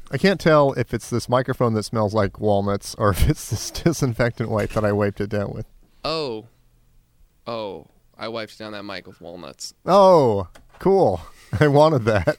I can't tell if it's this microphone that smells like walnuts or if it's this disinfectant wipe that I wiped it down with. Oh, I wiped down that mic with walnuts. Oh, cool. I wanted that.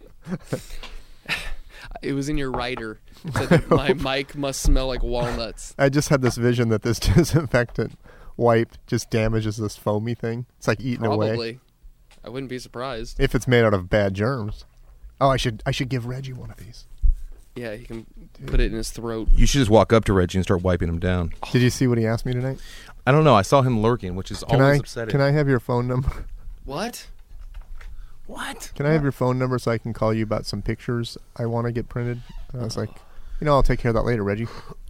It was in your writer. It said that my mic must smell like walnuts. I just had this vision that this disinfectant wipe just damages this foamy thing. It's like eating away. Probably. I wouldn't be surprised. If it's made out of bad germs. Oh, I should give Reggie one of these. Yeah, he can put it in his throat. You should just walk up to Reggie and start wiping him down. Did you see what he asked me tonight? I don't know. I saw him lurking, which is always upsetting. Can I have your phone number? What? Can I have your phone number so I can call you about some pictures I want to get printed? And I was like, I'll take care of that later, Reggie.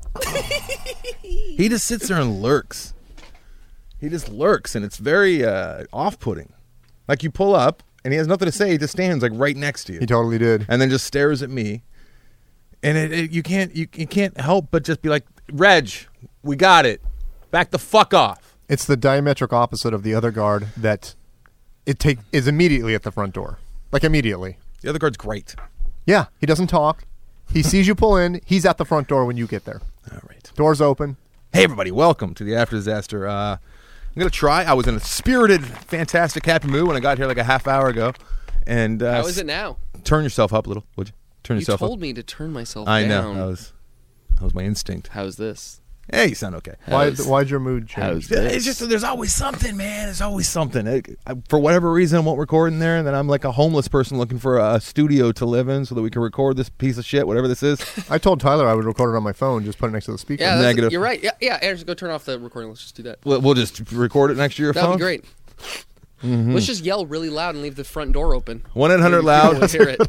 He just sits there and lurks. He just lurks, and it's very off-putting. Like you pull up, and he has nothing to say. He just stands like right next to you. He totally did. And then just stares at me. And you can't help but just be like, Reg, we got it. Back the fuck off. It's the diametric opposite of the other guard that is immediately at the front door. Like immediately. The other guard's great. Yeah, he doesn't talk. He sees you pull in. He's at the front door when you get there. All right. Door's open. Hey, everybody. Welcome to the After Disaster. I'm going to try. I was in a spirited, fantastic, happy mood when I got here like a half hour ago. And how is it now? Turn yourself up a little, would you? Turn yourself up. You told me to turn myself I down. know. That was my instinct. How's this? Hey, you sound okay. Why'd your mood change? It's just there's always something, man. There's always something. For whatever reason, I won't record in there, and then I'm like a homeless person looking for a studio to live in so that we can record this piece of shit, whatever this is. I told Tyler I would record it on my phone, just put it next to the speaker. Yeah, Negative. You're right. Yeah, Aaron, go turn off the recording. Let's just do that. We'll just record it next to your phone? That'd be great. Mm-hmm. Let's just yell really loud and leave the front door open. 1-800-LOUD. We'll hear it.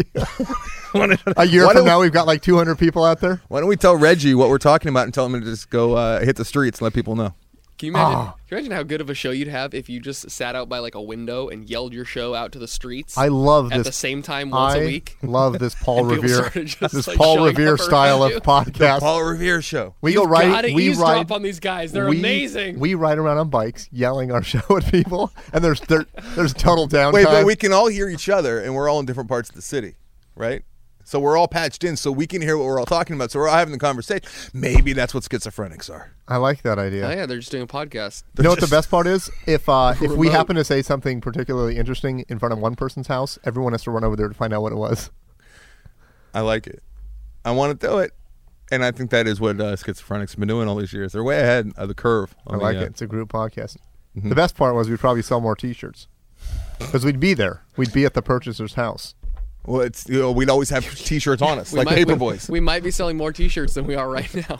A year from now, we've got like 200 people out there. Why don't we tell Reggie what we're talking about and tell him to just go hit the streets and let people know? Can you imagine how good of a show you'd have if you just sat out by like a window and yelled your show out to the streets? I love this. At the same time once a week? I love this Paul Revere. This Paul Revere style of podcast. The Paul Revere show. We go right. We eavesdrop on these guys. They're amazing. We ride around on bikes, yelling our show at people, and there's total downtime. Wait, but we can all hear each other, and we're all in different parts of the city, right? So we're all patched in, so we can hear what we're all talking about. So we're all having the conversation. Maybe that's what schizophrenics are. I like that idea. Oh yeah, they're just doing a podcast. You know what the best part is? If we happen to say something particularly interesting in front of one person's house, everyone has to run over there to find out what it was. I like it. I want to do it. And I think that is what schizophrenics have been doing all these years. They're way ahead of the curve. I like it. It's a group podcast. Mm-hmm. The best part was we'd probably sell more T-shirts because we'd be there. We'd be at the purchaser's house. Well, we'd always have T-shirts on us, like Paperboys. We might be selling more T-shirts than we are right now.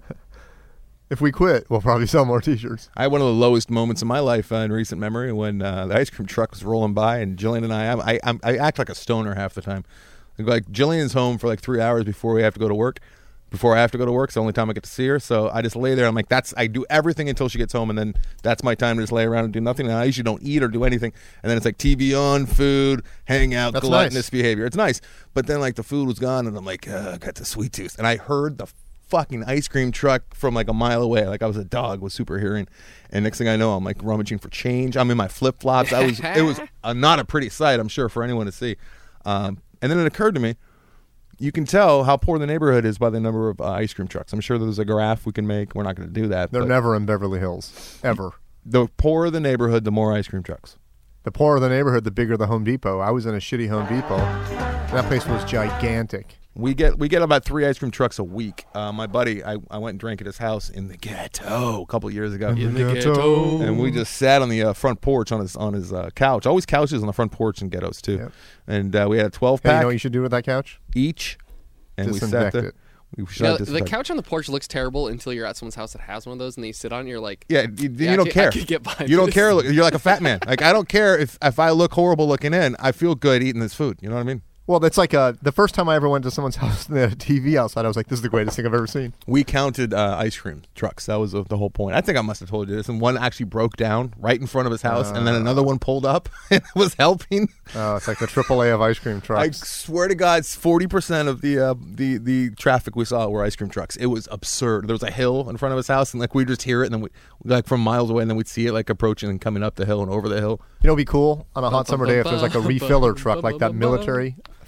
If we quit, we'll probably sell more T-shirts. I had one of the lowest moments of my life in recent memory when the ice cream truck was rolling by, and Jillian and I act like a stoner half the time. Like Jillian's home for like 3 hours before we have to go to work. Before I have to go to work, it's the only time I get to see her. So I just lay there. I'm like, I do everything until she gets home, and then that's my time to just lay around and do nothing. And I usually don't eat or do anything. And then it's like TV on, food, hang out, that's gluttonous nice. Behavior. It's nice. But then like the food was gone, and I'm like, I got the sweet tooth. And I heard the fucking ice cream truck from like a mile away. Like I was a dog with super hearing. And next thing I know, I'm like rummaging for change. I'm in my flip flops. It was not a pretty sight, I'm sure, for anyone to see. And then it occurred to me, you can tell how poor the neighborhood is by the number of ice cream trucks. I'm sure there's a graph we can make. We're not going to do that. They're never in Beverly Hills, ever. The poorer the neighborhood, the more ice cream trucks. The poorer the neighborhood, the bigger the Home Depot. I was in a shitty Home Depot. That place was gigantic. We get about 3 ice cream trucks a week. My buddy, I went and drank at his house in the ghetto a couple of years ago. In the ghetto. And we just sat on the front porch on his couch. Always couches on the front porch in ghettos too. Yep. And we had a 12-pack. Hey, you know what you should do with that couch? Each. And disinfect we sat there. it. The couch on the porch looks terrible until you're at someone's house that has one of those, and then you sit on it and you're like, yeah, you don't care. I could get behind you don't this. care. You're like a fat man. Like I don't care if I look horrible looking in. I feel good eating this food. You know what I mean? Well, that's like the first time I ever went to someone's house and they had a TV outside, I was like, this is the greatest thing I've ever seen. We counted ice cream trucks. That was the whole point. I think I must have told you this. And one actually broke down right in front of his house, and then another one pulled up and was helping. Oh, it's like the AAA of ice cream trucks. I swear to God, 40% of the traffic we saw were ice cream trucks. It was absurd. There was a hill in front of his house, and like we'd just hear it, and then we like from miles away, and then we'd see it like approaching and coming up the hill and over the hill. You know, it'd be cool on a hot summer day if there's like a refiller truck, like that military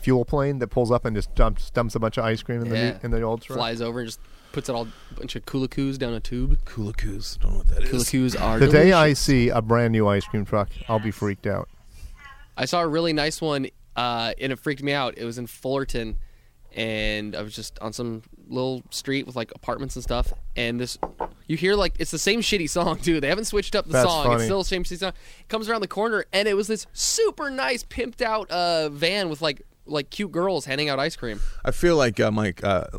fuel plane that pulls up and just dumps a bunch of ice cream in the old truck. Flies over and just puts it all a bunch of Kulakus down a tube. Kulakus, don't know what that is. Kulakus are The day delicious. I see a brand new ice cream truck, I'll be freaked out. I saw a really nice one, and it freaked me out. It was in Fullerton, and I was just on some little street with like apartments and stuff. And you hear like it's the same shitty song too. They haven't switched up the That's song. funny. It's still the same shitty song. It comes around the corner, and it was this super nice, pimped out van with like cute girls handing out ice cream. I feel like Mike,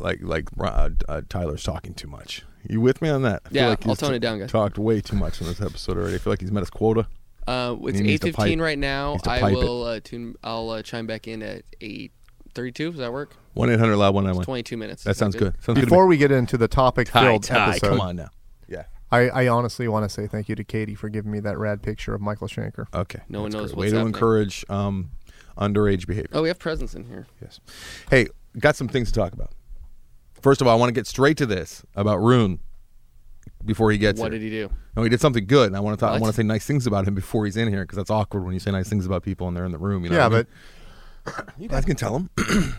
Tyler's talking too much. You with me on that? I feel Yeah, like I'll he's tone it down, guys. Talked way too much in this episode already. I feel like he's met his quota. It's He needs to 8:15 pipe. right now. Needs to I pipe it. will I'll chime back in at 8:32. Does that work? 1-800-LOUD-191. 22 minutes. That sounds good. Sounds Before we get into the topic-filled Ty, episode, come on now. Yeah. I honestly want to say thank you to Katie for giving me that rad picture of Michael Schenker. Okay. No one That's knows great. what's Way to happening. encourage underage behavior. Oh, we have presents in here. Yes. Hey, got some things to talk about. First of all, I want to get straight to this about Rune before he gets What here. did he do? No, he did something good, and I want to talk. I What? want to say nice things about him before he's in here because that's awkward when you say nice things about people and they're in the room. You know Yeah, what I mean? but You guys can tell him.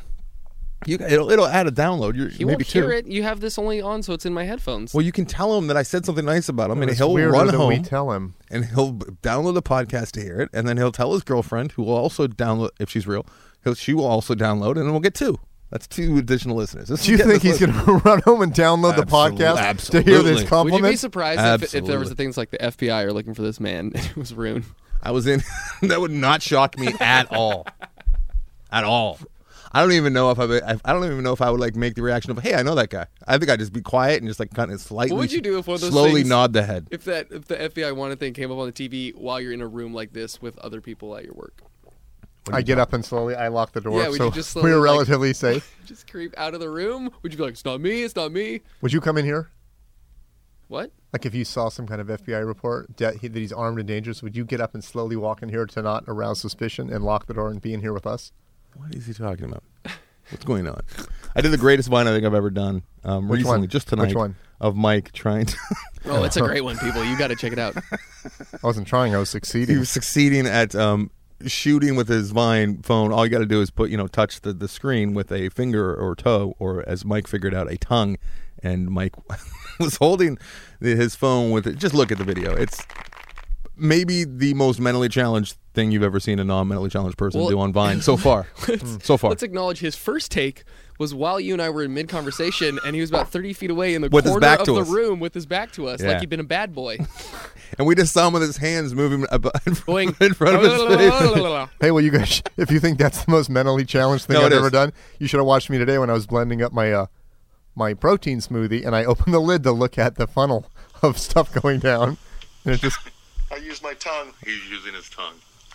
It'll add a download. He maybe won't two. hear it. You have this only on, so it's in my headphones. Well, you can tell him that I said something nice about him, and it's he'll weirder run than we home tell him. and he'll download the podcast to hear it, and then he'll tell his girlfriend, who will also download if she's real. She will also download, and then we'll get two. That's two additional listeners. Do you think he's going to run home and download the podcast to hear Absolutely. this Would you compliment? be surprised if there was Absolutely. things like the FBI are looking for this man? It was Rune. I was in. That would not shock me at all. At all. I don't even know if I don't even know if I would like make the reaction of, hey, I know that guy. I think I'd just be quiet and just like kind of slightly. What would you do if one of those slowly things- nod the head? If the FBI wanted thing came up on the TV while you're in a room like this with other people at your work, I get up and slowly I lock the door, Yeah, would so you just slowly, we're like- relatively safe. just creep out of the room. Would you be like, "It's not me. It's not me"? Would you come in here? What? Like if you saw some kind of FBI report that he's armed and dangerous, would you get up and slowly walk in here to not arouse suspicion and lock the door and be in here with us? What is he talking about? What's going on? I did the greatest vine I think I've ever done Which recently, one? just tonight, Which one? of Mike trying to. Oh, it's a great one, people. You got to check it out. I wasn't trying. I was succeeding. He was succeeding at shooting with his Vine phone. All you got to do is touch the screen with a finger or toe, or as Mike figured out, a tongue. And Mike was holding his phone with it. Just look at the video. It's maybe the most mentally challenged thing you've ever seen a non-mentally challenged person Well- do on Vine so far. So far. Let's acknowledge his first take was while you and I were in mid-conversation, and he was about 30 feet away in the With his corner back of to the us. room with his back to us, Yeah. like he'd been a bad boy. And we just saw him with his hands moving Going, in front of his face. Hey, well, you guys, if you think that's the most mentally challenged thing No, I've it ever is. done, you should have watched me today when I was blending up my my protein smoothie, and I opened the lid to look at the funnel of stuff going down, and it just. I used my tongue. He's using his tongue.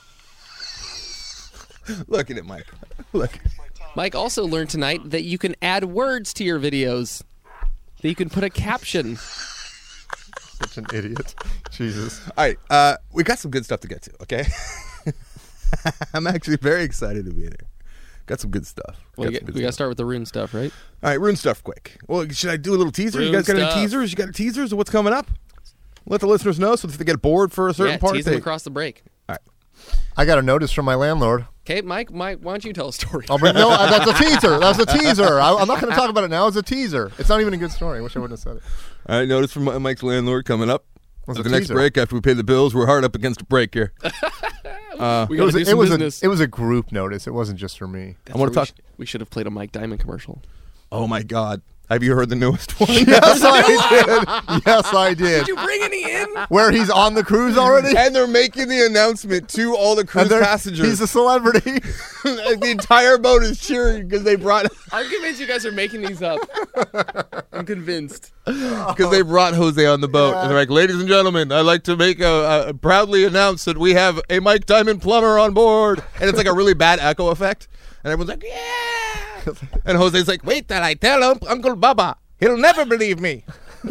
Look at it, Mike. Look. Mike also learned tonight that you can add words to your videos. That you can put a caption. Such an idiot. Jesus. All right, we got some good stuff to get to, okay? I'm actually very excited to be here. Got some good stuff. Well, Got some good we got to stuff. start with the Rune stuff, right? All right, Rune stuff quick. Well, should I do a little teaser? You Rune guys got stuff. any teasers? You got any teasers of what's coming up? Let the listeners know so if they get bored for a certain Yeah, part. tease them across the break. All right. I got a notice from my landlord. Okay, Mike, why don't you tell a story? I'll bring. No, that's a teaser. That's a teaser. I'm not going to talk about it now. It's a teaser. It's not even a good story. I wish I wouldn't have said it. All right, notice from Mike's landlord coming up. What's At a the next teaser? break, after we pay the bills, we're hard up against a break here. We It got to was, do some business. it was a group notice. It wasn't just for me. I want to talk. We should have played a Mike Diamond commercial. Oh my God! Have you heard the newest one? Yes, I did. Yes, I did. Did you bring any in? Where he's on the cruise already? And they're making the announcement to all the cruise And they're- passengers. He's a celebrity. The entire boat is cheering because they brought I'm convinced you guys are making these up. I'm convinced. because they brought Jose on the boat, and they're like, "Ladies and gentlemen, I'd like to make a proudly announce that we have a Mike Diamond plumber on board," and it's like a really bad echo effect, and everyone's like, "Yeah," and Jose's like, "Wait till I tell Uncle Baba, he'll never believe me."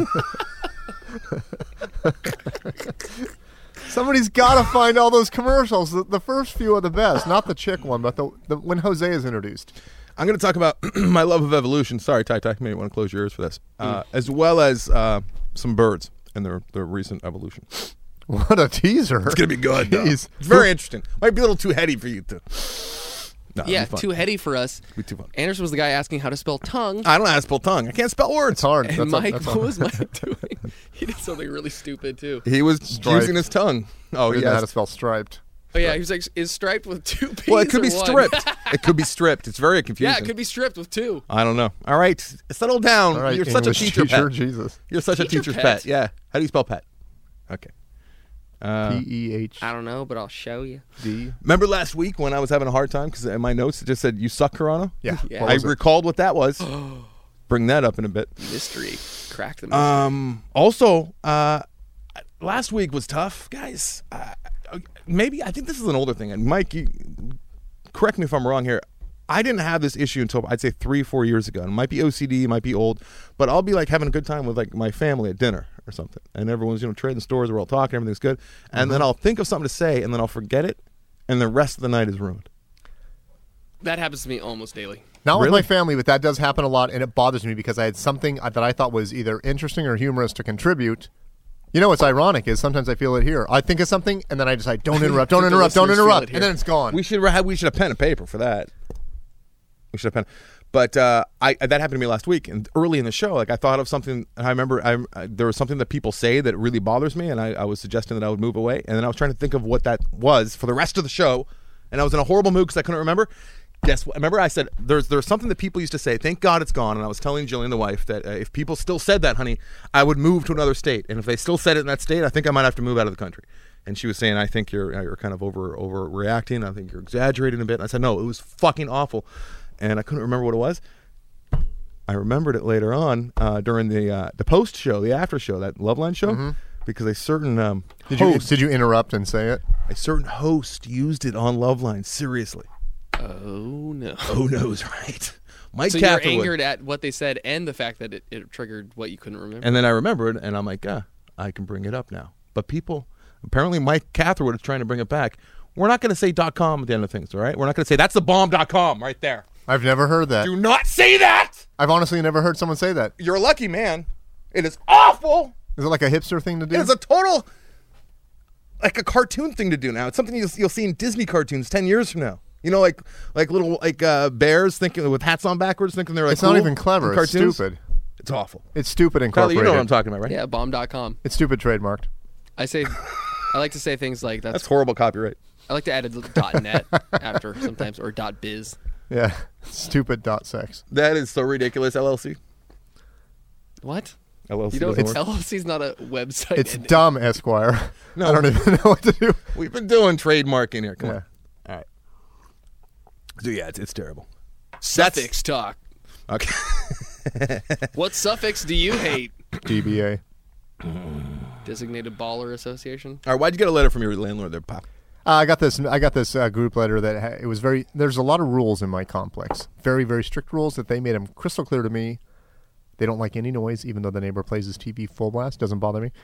Somebody's got to find all those commercials. The first few are the best, not the chick one, but the when Jose is introduced. I'm going to talk about my love of evolution. Sorry, Ty, maybe you want to close your ears for this, as well as some birds and their recent evolution. What a teaser! It's going to be good. though. Jeez. It's very interesting. Might be a little too heady for you to No, Yeah, it'd be fun. too heady for us. It'd be too fun. Anderson was the guy asking how to spell tongue. I don't know how to spell tongue. I can't spell words. It's hard. And That's Mike, that's what was Mike doing? He did something really stupid too. He was Striped. using his tongue. Oh, I didn't know how to yes. spell striped. Oh yeah, he was like, is striped with 2 P's? Well, it could be or one? stripped. It could be stripped. It's very confusing. Yeah, it could be stripped with 2. I don't know. All right, settle down. All right, You're such a English teacher pet. Jesus. You're such a Teacher teacher's pet? pet. Yeah. How do you spell pet? Okay. PEHD. I don't know, but I'll show you. Remember last week when I was having a hard time because in my notes it just said you suck, Corona? Yeah. Yeah. What I was it? recalled what that was. Bring that up in a bit. Mystery. Crack the mystery. Also, last week was tough, guys. Maybe I think this is an older thing. And Mike, correct me if I'm wrong here. I didn't have this issue until I'd say 3-4 years ago. It might be OCD, it might be old, but I'll be like having a good time with like my family at dinner or something, and everyone's trading stores, we're all talking, everything's good, and then I'll think of something to say, and then I'll forget it, and the rest of the night is ruined. That happens to me almost daily. Not with Really? my family, but that does happen a lot, and it bothers me because I had something that I thought was either interesting or humorous to contribute. You know what's ironic is sometimes I feel it here. I think of something, and then I decide, don't interrupt, don't The interrupt, don't listeners feel interrupt, it here. and then it's gone. We should have pen and paper for that. We should have pen. But that happened to me last week, and early in the show, like I thought of something. And I remember there was something that people say that really bothers me, and I was suggesting that I would move away, and then I was trying to think of what that was for the rest of the show, and I was in a horrible mood because I couldn't remember. Guess what? Remember I said there's something that people used to say. Thank God it's gone. And I was telling Jillian, the wife, that if people still said that, honey, I would move to another state. And if they still said it in that state, I think I might have to move out of the country. And she was saying, I think you're kind of overreacting. I think you're exaggerating a bit. And I said, no, it was fucking awful. And I couldn't remember what it was. I remembered it later on during the post show, the after show, that Loveline show, because a certain Did you interrupt and say it? a certain host used it on Loveline. Seriously. Oh no. Who knows, right? Mike So you're Catherwood. angered at what they said and the fact that it triggered what you couldn't remember. And then I remembered, and I'm like, I can bring it up now. But people, apparently Mike Catherwood is trying to bring it back. We're not going to say .com at the end of things, all right? We're not going to say, that's the bomb.com right there. I've never heard that. Do not say that! I've honestly never heard someone say that. You're a lucky man. It is awful. Is it like a hipster thing to do? It is a total, like a cartoon thing to do now. It's something you'll see in Disney cartoons 10 years from now. You know, like little bears thinking with hats on backwards, thinking they're like It's not cool even clever. in It's cartoons. stupid. It's awful. It's stupid Tyler, incorporated. you know what I'm talking about, right? Yeah, bomb.com. It's stupid trademarked. I like to say things like That's horrible copyright. I like to add a .net after sometimes or .biz. Yeah. Stupid .sex. That is so ridiculous. LLC. What? LLC. You know, doesn't work. LLC's not a website. It's and- dumb, Esquire. No. I don't even know what to do. We've been doing trademarking here. Come Yeah. on. All right. So yeah, it's terrible. Suffix talk. Okay. What suffix do you hate? DBA. Designated Baller Association. All right. Why'd you get a letter from your landlord there, Pop? I got this group letter that it was very. There's a lot of rules in my complex. Very, very strict rules that they made them crystal clear to me. They don't like any noise, even though the neighbor plays his TV full blast. Doesn't bother me.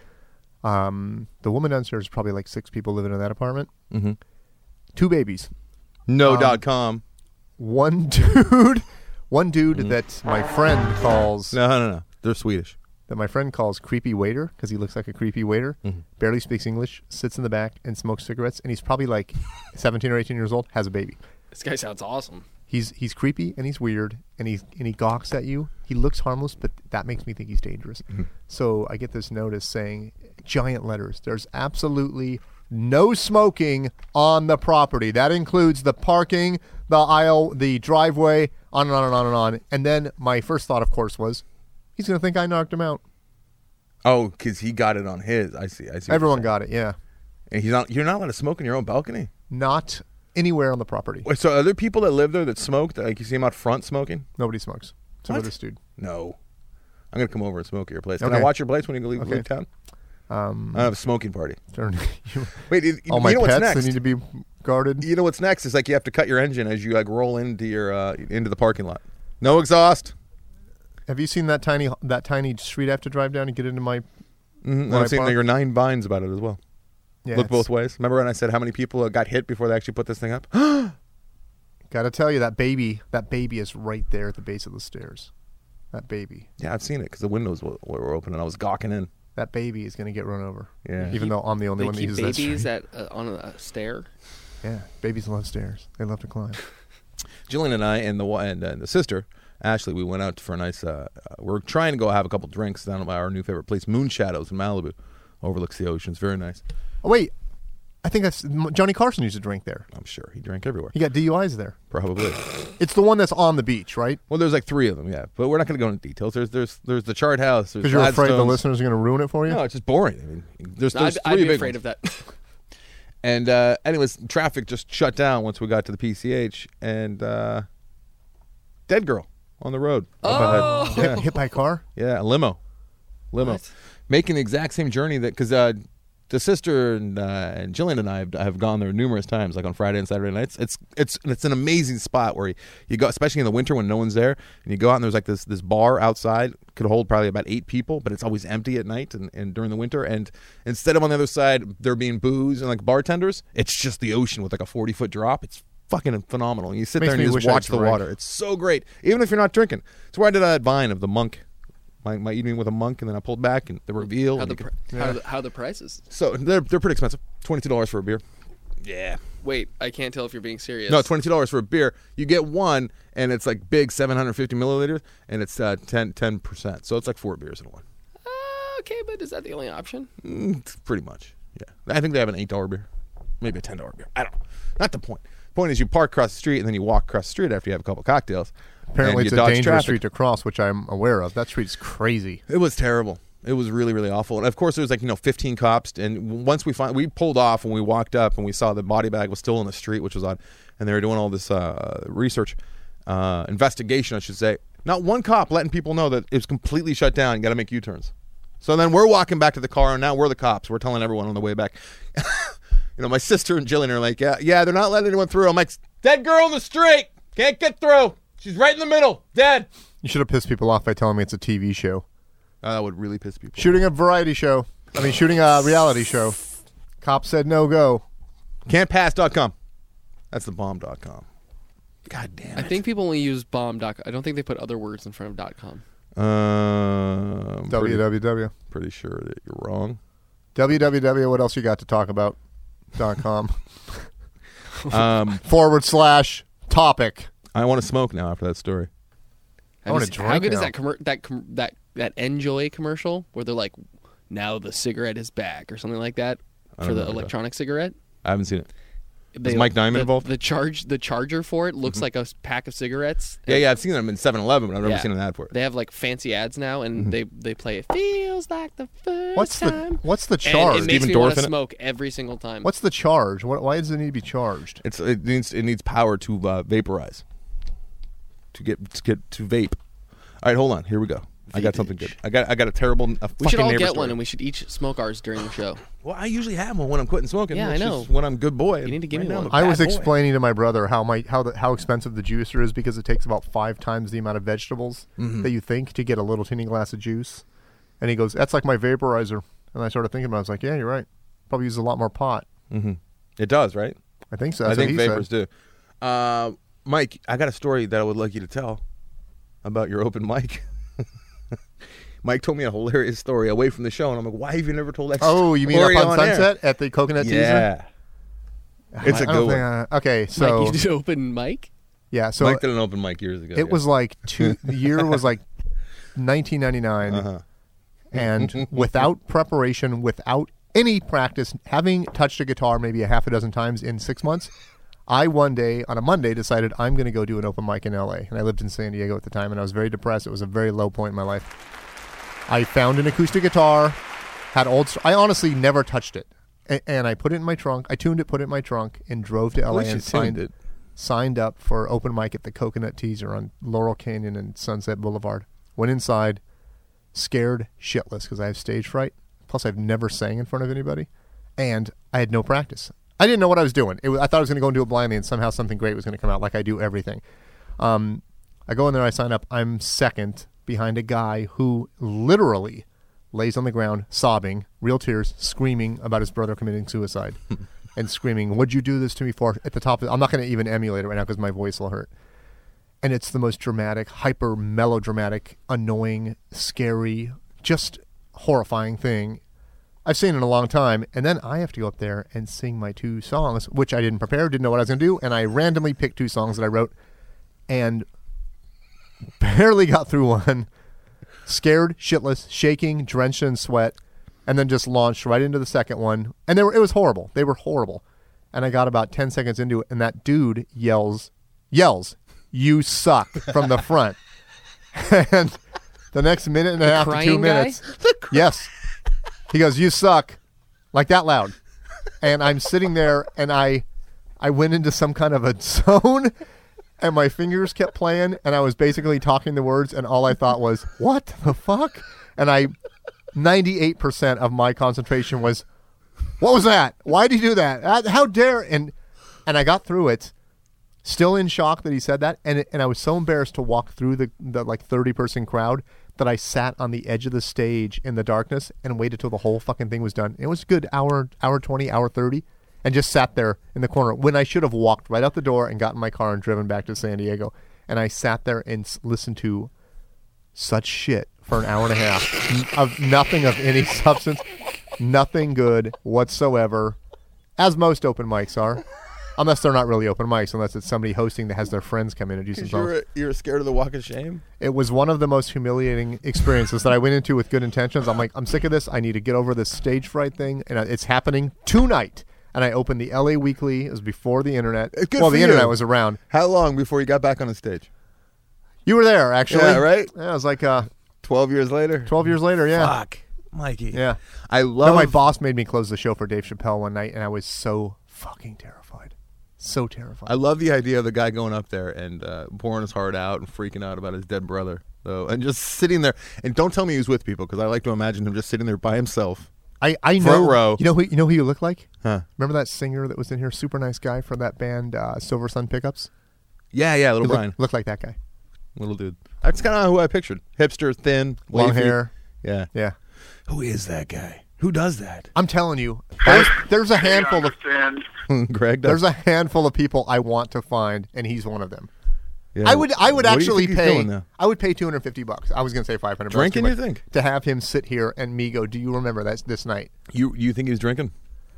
The woman downstairs is probably like 6 people living in that apartment. Mm-hmm. 2 babies. No.com. One dude that my friend calls No. They're Swedish. creepy waiter because he looks like a creepy waiter. Barely speaks English, sits in the back and smokes cigarettes, and he's probably like 17 or 18 years old. Has a baby. This guy sounds awesome. He's creepy and he's weird and he gawks at you. He looks harmless, but that makes me think he's dangerous. So I get this notice saying, giant letters, there's absolutely no smoking on the property. That includes the parking, the aisle, the driveway, on and on and on and on. And then my first thought, of course, was he's going to think I knocked him out. Oh, because he got it on his. I see. Everyone got it, yeah. And you're not allowed to smoke in your own balcony? Not anywhere on the property. Wait, so are there people that live there that smoke? That, like you see them out front smoking? Nobody smokes. It's What? another dude. No. I'm going to come over and smoke at your place. Can Okay. I watch your place when you leave Okay. town? I have a smoking party. Wait, All you my know what's pets, next? they need to be guarded. You know what's next? Is like you have to cut your engine as you like roll into your into the parking lot. No exhaust. Have you seen that tiny street I have to drive down to get into my? Mm-hmm. When I I've seen park- your 9 vines about it as well. Yeah, Look both ways. Remember when I said how many people got hit before they actually put this thing up? Got to tell you that baby is right there at the base of the stairs. That baby. Yeah, I've seen it because the windows were open and I was gawking in. That baby is going to get run over. Yeah. Even though I'm the only They one that keep uses that babies street. on a stair. Yeah, babies love stairs. They love to climb. Jillian and I and the sister Ashley, we went out for a nice. We're trying to go have a couple drinks down at our new favorite place, Moon Shadows in Malibu, overlooks the ocean. It's very nice. Oh, wait. I think Johnny Carson used to drink there. I'm sure he drank everywhere. He got DUIs there. Probably. It's the one that's on the beach, right? Well, there's like 3 of them, yeah. But we're not going to go into details. There's the Chart House. Because you're afraid the listeners are going to ruin it for you? No, it's just boring. I mean, there's I'd 3 be big afraid ones. of that. And anyways, traffic just shut down once we got to the PCH, and dead girl on the road. Oh! Up ahead. Hit by a car? Yeah, a limo. What? Making the exact same journey that because the sister and Jillian and I have gone there numerous times, like on Friday and Saturday nights. It's an amazing spot where you go, especially in the winter when no one's there, and you go out and there's like this bar outside, could hold probably about 8 people, but it's always empty at night and during the winter. And instead of on the other side there being booze and like bartenders, it's just the ocean with like a 40-foot drop. It's fucking phenomenal. And you sit Makes there and me you wish just I watch the drank. water. It's so great, even if you're not drinking. It's where I did that Vine of the monk. My evening with a monk, and then I pulled back and the reveal. How and the you could- how the prices? so they're pretty expensive. $22 for a beer. Yeah. Wait, I can't tell if you're being serious. No, $22 for a beer. You get one, and it's like big 750 milliliters, and it's 10%. So it's like 4 beers in one. Okay, but is that the only option? Pretty much. Yeah. I think they have an $8 beer, maybe a $10 beer. I don't know. Not the point. The point is you park across the street, and then you walk across the street after you have a couple cocktails. Apparently, and it's you a dodge dangerous traffic. street to cross, which I'm aware of. That street's crazy. It was terrible. It was really, really awful. And of course, there was like 15 cops. And once we pulled off and we walked up and we saw the body bag was still in the street, which was odd. And they were doing all this research, investigation, I should say. Not one cop letting people know that it was completely shut down. You got to make U-turns. So then we're walking back to the car, and now we're the cops. We're telling everyone on the way back. My sister and Jillian are like, yeah, they're not letting anyone through. I'm like, dead girl in the street, can't get through. She's right in the middle, dead. You should have pissed people off by telling me it's a TV show. That would really piss people off. Shooting a variety show. Shooting a reality show. Cop said no go. Can'tpass.com. That's the bomb.com. God damn it. I think people only use bomb.com. I don't think they put other words in front of .com. www. Pretty sure that you're wrong. www. What else you got to talk about? .com. / topic. I want to smoke now after that story. I wanna How drink good is now. that Enjoy commercial where they're like, now the cigarette is back or something like that I for don't the remember that. electronic cigarette? I haven't seen it. They, Mike Diamond involved? The charger for it looks like a pack of cigarettes. Yeah, I've seen them in 7-Eleven, but I've never Yeah. seen an ad for it. They have like fancy ads now, and they play. It feels like the first What's time. the And charge? it makes Stephen me want Dorff to in it? smoke every single time. What's the charge? Why does it need to be charged? It needs power to vaporize. To get to vape. All right, hold on. Here we go. I got something good. I got a terrible. We should all get story. one, and we should each smoke ours during the show. Well, I usually have one when I'm quitting smoking. Yeah, It's I know. just when I'm a good boy. You need to give me Right now, one. I'm a I was bad boy. explaining to my brother how expensive the juicer is because it takes about 5 times the amount of vegetables that you think to get a little teeny glass of juice. And he goes, "That's like my vaporizer." And I started thinking about it. I was like, "Yeah, you're right. Probably uses a lot more pot." It does, right? I think so. I That's what think he vapors said. do. Mike, I got a story that I would like you to tell about your open mic. Mike told me a hilarious story away from the show, and I'm like, why have you never told that Oh, you mean story up on air? Sunset at the Coconut Teaser? Yeah. It's a I don't good one. think okay, so Mike, you did open mic. yeah, so Mike did an open mic years ago. it was like the year was like 1999, Uh-huh. and without preparation, without any practice, having touched a guitar maybe a half a dozen times in 6 months, I one day on a Monday decided I'm going to go do an open mic in LA, and I lived in San Diego at the time, and I was very depressed. It was a very low point in my life. I found an acoustic guitar, had I honestly never touched it, and I put it in my trunk. I tuned it, put it in my trunk, and drove to LA and signed up for open mic at the Coconut Teaser on Laurel Canyon and Sunset Boulevard. Went inside, scared shitless because I have stage fright. Plus, I've never sang in front of anybody, and I had no practice. I didn't know what I was doing. I thought I was going to go and do it blindly, and somehow something great was going to come out, like I do everything. I go in there, I sign up. I'm second behind a guy who literally lays on the ground, sobbing, real tears, screaming about his brother committing suicide, and screaming, "What'd you do this to me for?" At the top I'm not going to even emulate it right now because my voice will hurt. And it's the most dramatic, hyper melodramatic, annoying, scary, just horrifying thing I've seen in a long time. And then I have to go up there and sing my 2 songs, which I didn't prepare, didn't know what I was going to do, and I randomly picked 2 songs that I wrote and barely got through one. Scared, shitless, shaking, drenched in sweat, and then just launched right into the second one. And it was horrible. They were horrible. And I got about 10 seconds into it, and that dude yells, "You suck," from the front. And the next minute and a half to 2 crying guy? minutes. Yes. He goes, "You suck," like that loud. And I'm sitting there, and I went into some kind of a zone, and my fingers kept playing, and I was basically talking the words, and all I thought was, "What the fuck?" And 98% of my concentration was, "What was that? Why did you do that? How dare?" And I got through it, still in shock that he said that, and I was so embarrassed to walk through the like 30-person crowd that I sat on the edge of the stage in the darkness and waited till the whole fucking thing was done. It was a good hour 20, hour 30, and just sat there in the corner when I should have walked right out the door and got in my car and driven back to San Diego. And I sat there and listened to such shit for an hour and a half of nothing of any substance, nothing good whatsoever, as most open mics are. Unless they're not really open mics, unless it's somebody hosting that has their friends come in and do some songs. You're scared of the walk of shame? It was one of the most humiliating experiences that I went into with good intentions. I'm like, I'm sick of this. I need to get over this stage fright thing, and it's happening tonight. And I opened the LA Weekly. It was before the internet. Good Well, for the you. internet was around. How long before you got back on the stage? You were there, actually. Yeah, right? Yeah, it was like 12 years later? 12 years later, yeah. Fuck. Mikey. Yeah. I No, love... my boss made me close the show for Dave Chappelle one night, and I was so fucking terrified. So terrified. I love the idea of the guy going up there and pouring his heart out and freaking out about his dead brother, though, and just sitting there. And don't tell me he was with people, because I like to imagine him just sitting there by himself. I know. Front row. You know who you look like? Huh? Remember that singer that was in here? Super nice guy from that band, Silver Sun Pickups? Yeah, little He Brian. looked like that guy. Little dude. That's kind of who I pictured. Hipster, thin, Long wavy. hair. Yeah. Yeah. Who is that guy? Who does that? I'm telling you, there's a handful of Greg does. there's a handful of people I want to find, and he's one of them. Yeah. I would What do you actually think he's pay. doing now? I would pay $250. I was going to say $500. Drinking, too you much, think? to have him sit here and me go, "Do you remember that this night?" You think he's drinking?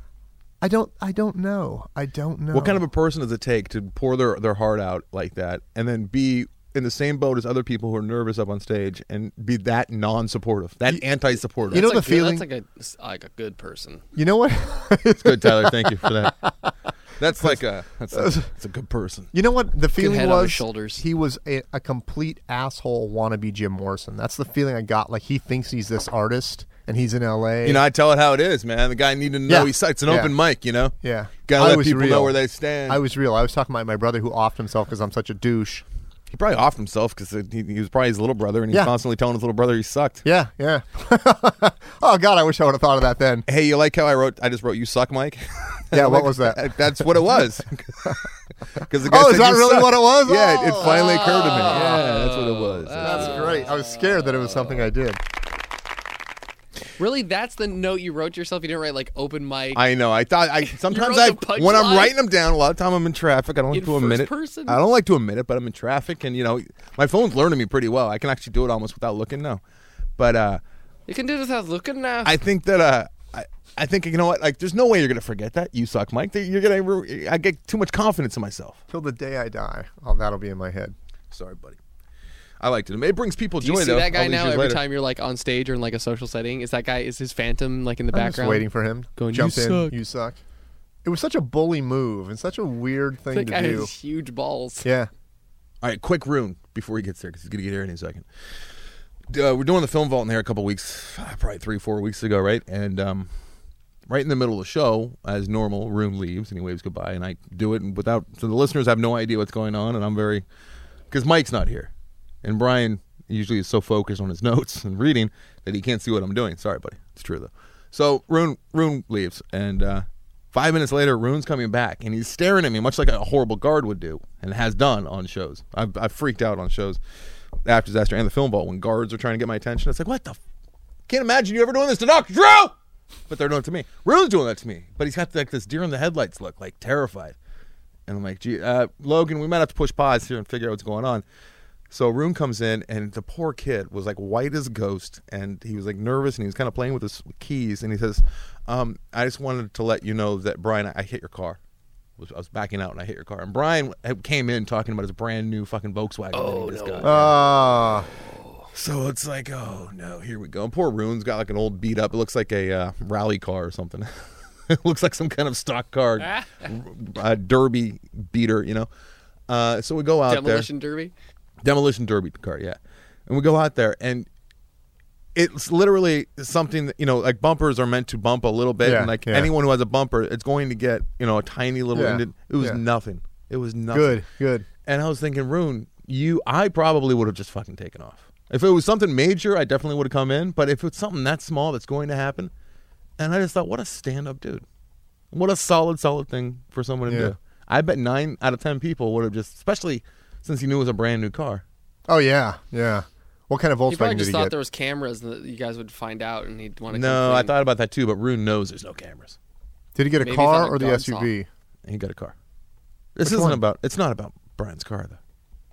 I don't know. I don't know. What kind of a person does it take to pour their heart out like that and then be in the same boat as other people who are nervous up on stage and be that non-supportive, that anti-supportive? You know That's the feeling. That's like a good person. You know what? It's good, Tyler. Thank you for that. That's a good person. You know what the feeling head on his was? shoulders. He was a complete asshole wannabe Jim Morrison. That's the feeling I got. Like he thinks he's this artist and he's in L.A. You know, I tell it how it is, man. The guy needed to know Yeah. he's. It's an Yeah. open mic, you know. Yeah. Gotta I let was people real. know where they stand. I was real. I was talking about my brother who offed himself because I'm such a douche. He probably offed himself because he was probably his little brother, and he's Yeah. constantly telling his little brother he sucked. Yeah, yeah. Oh God, I wish I would have thought of that then. Hey, you like how I just wrote "You suck, Mike"? Yeah, what was that? That's what it was. Because the guy Oh, said, is that "You really suck." what it was? Yeah, it Oh. finally occurred to me. Yeah, that's what it was. That's great. I was scared that it was something I did. Really, that's the note you wrote yourself. You didn't write like open mic. I know. I thought sometimes wrote the when I'm punchline? writing them down. A lot of time I'm in traffic. I don't like In to first admit it. person? I don't like to admit it, but I'm in traffic, and my phone's learning me pretty well. I can actually do it almost without looking now. But You can do this without looking now. I think that I think you know what? Like, there's no way you're gonna forget that. You suck, Mike. I get too much confidence in myself. Till the day I die, that'll be in my head. Sorry, buddy. I liked it. It brings people Do joy. you see though, that guy all these now years every later. time you're like on stage or in like a social setting? Is his phantom like in the I'm background? just waiting for him. Going, Jump "You in. suck." You suck. It was such a bully move and such a weird thing That to guy do. has huge balls. Yeah. All right, quick Rune before he gets there because he's gonna get here in a second. We're doing the Film Vault in there a couple weeks, probably 3-4 weeks ago, right? And right in the middle of the show, as normal, Rune leaves and he waves goodbye, and I do it so the listeners have no idea what's going on, and I'm because Mike's not here, and Brian usually is so focused on his notes and reading that he can't see what I'm doing. Sorry, buddy. It's true though. So Rune leaves, and 5 minutes later, Rune's coming back, and he's staring at me much like a horrible guard would do, and has done on shows. I've freaked out on shows after Disaster and the Film Vault when guards are trying to get my attention. It's like, what the? Can't imagine you ever doing this to Dr. Drew! But they're doing it to me. Rune's doing that to me, but he's got like this deer in the headlights look, like terrified. And I'm like, gee, Logan, we might have to push pause here and figure out what's going on. So Rune comes in, and the poor kid was like white as a ghost, and he was like nervous, and he was kind of playing with his keys, and he says, I just wanted to let you know that, Brian, I hit your car. I was backing out and I hit your car. And Brian came in talking about his brand new fucking Volkswagen that he just got. Ah. So it's like, oh no, here we go. And poor Rune's got like an old beat up. It looks like a rally car or something. It looks like some kind of stock car, derby beater, you know. So we go out Demolition Derby? Demolition Derby car, yeah. And we go out there, and it's literally something that, you know, like bumpers are meant to bump a little bit, and like anyone who has a bumper, it's going to get, you know, a tiny little. It was nothing. It was nothing. Good. And I was thinking, Rune, I probably would have just fucking taken off. If it was something major, I definitely would have come in. But if it's something that small that's going to happen, and I just thought, what a stand-up dude. What a solid thing for someone to do. I bet 9 out of 10 people would have just, especially since he knew it was a brand new car. Oh, yeah. What kind of Volkswagen He probably did just he thought get? there was cameras that you guys would find out, and he'd want to. No, I thought about that too, but Rune knows there's no cameras. Did he get a Maybe car he thought or the a gun SUV? He got a car. This Which isn't one? about. It's not about Brian's car though.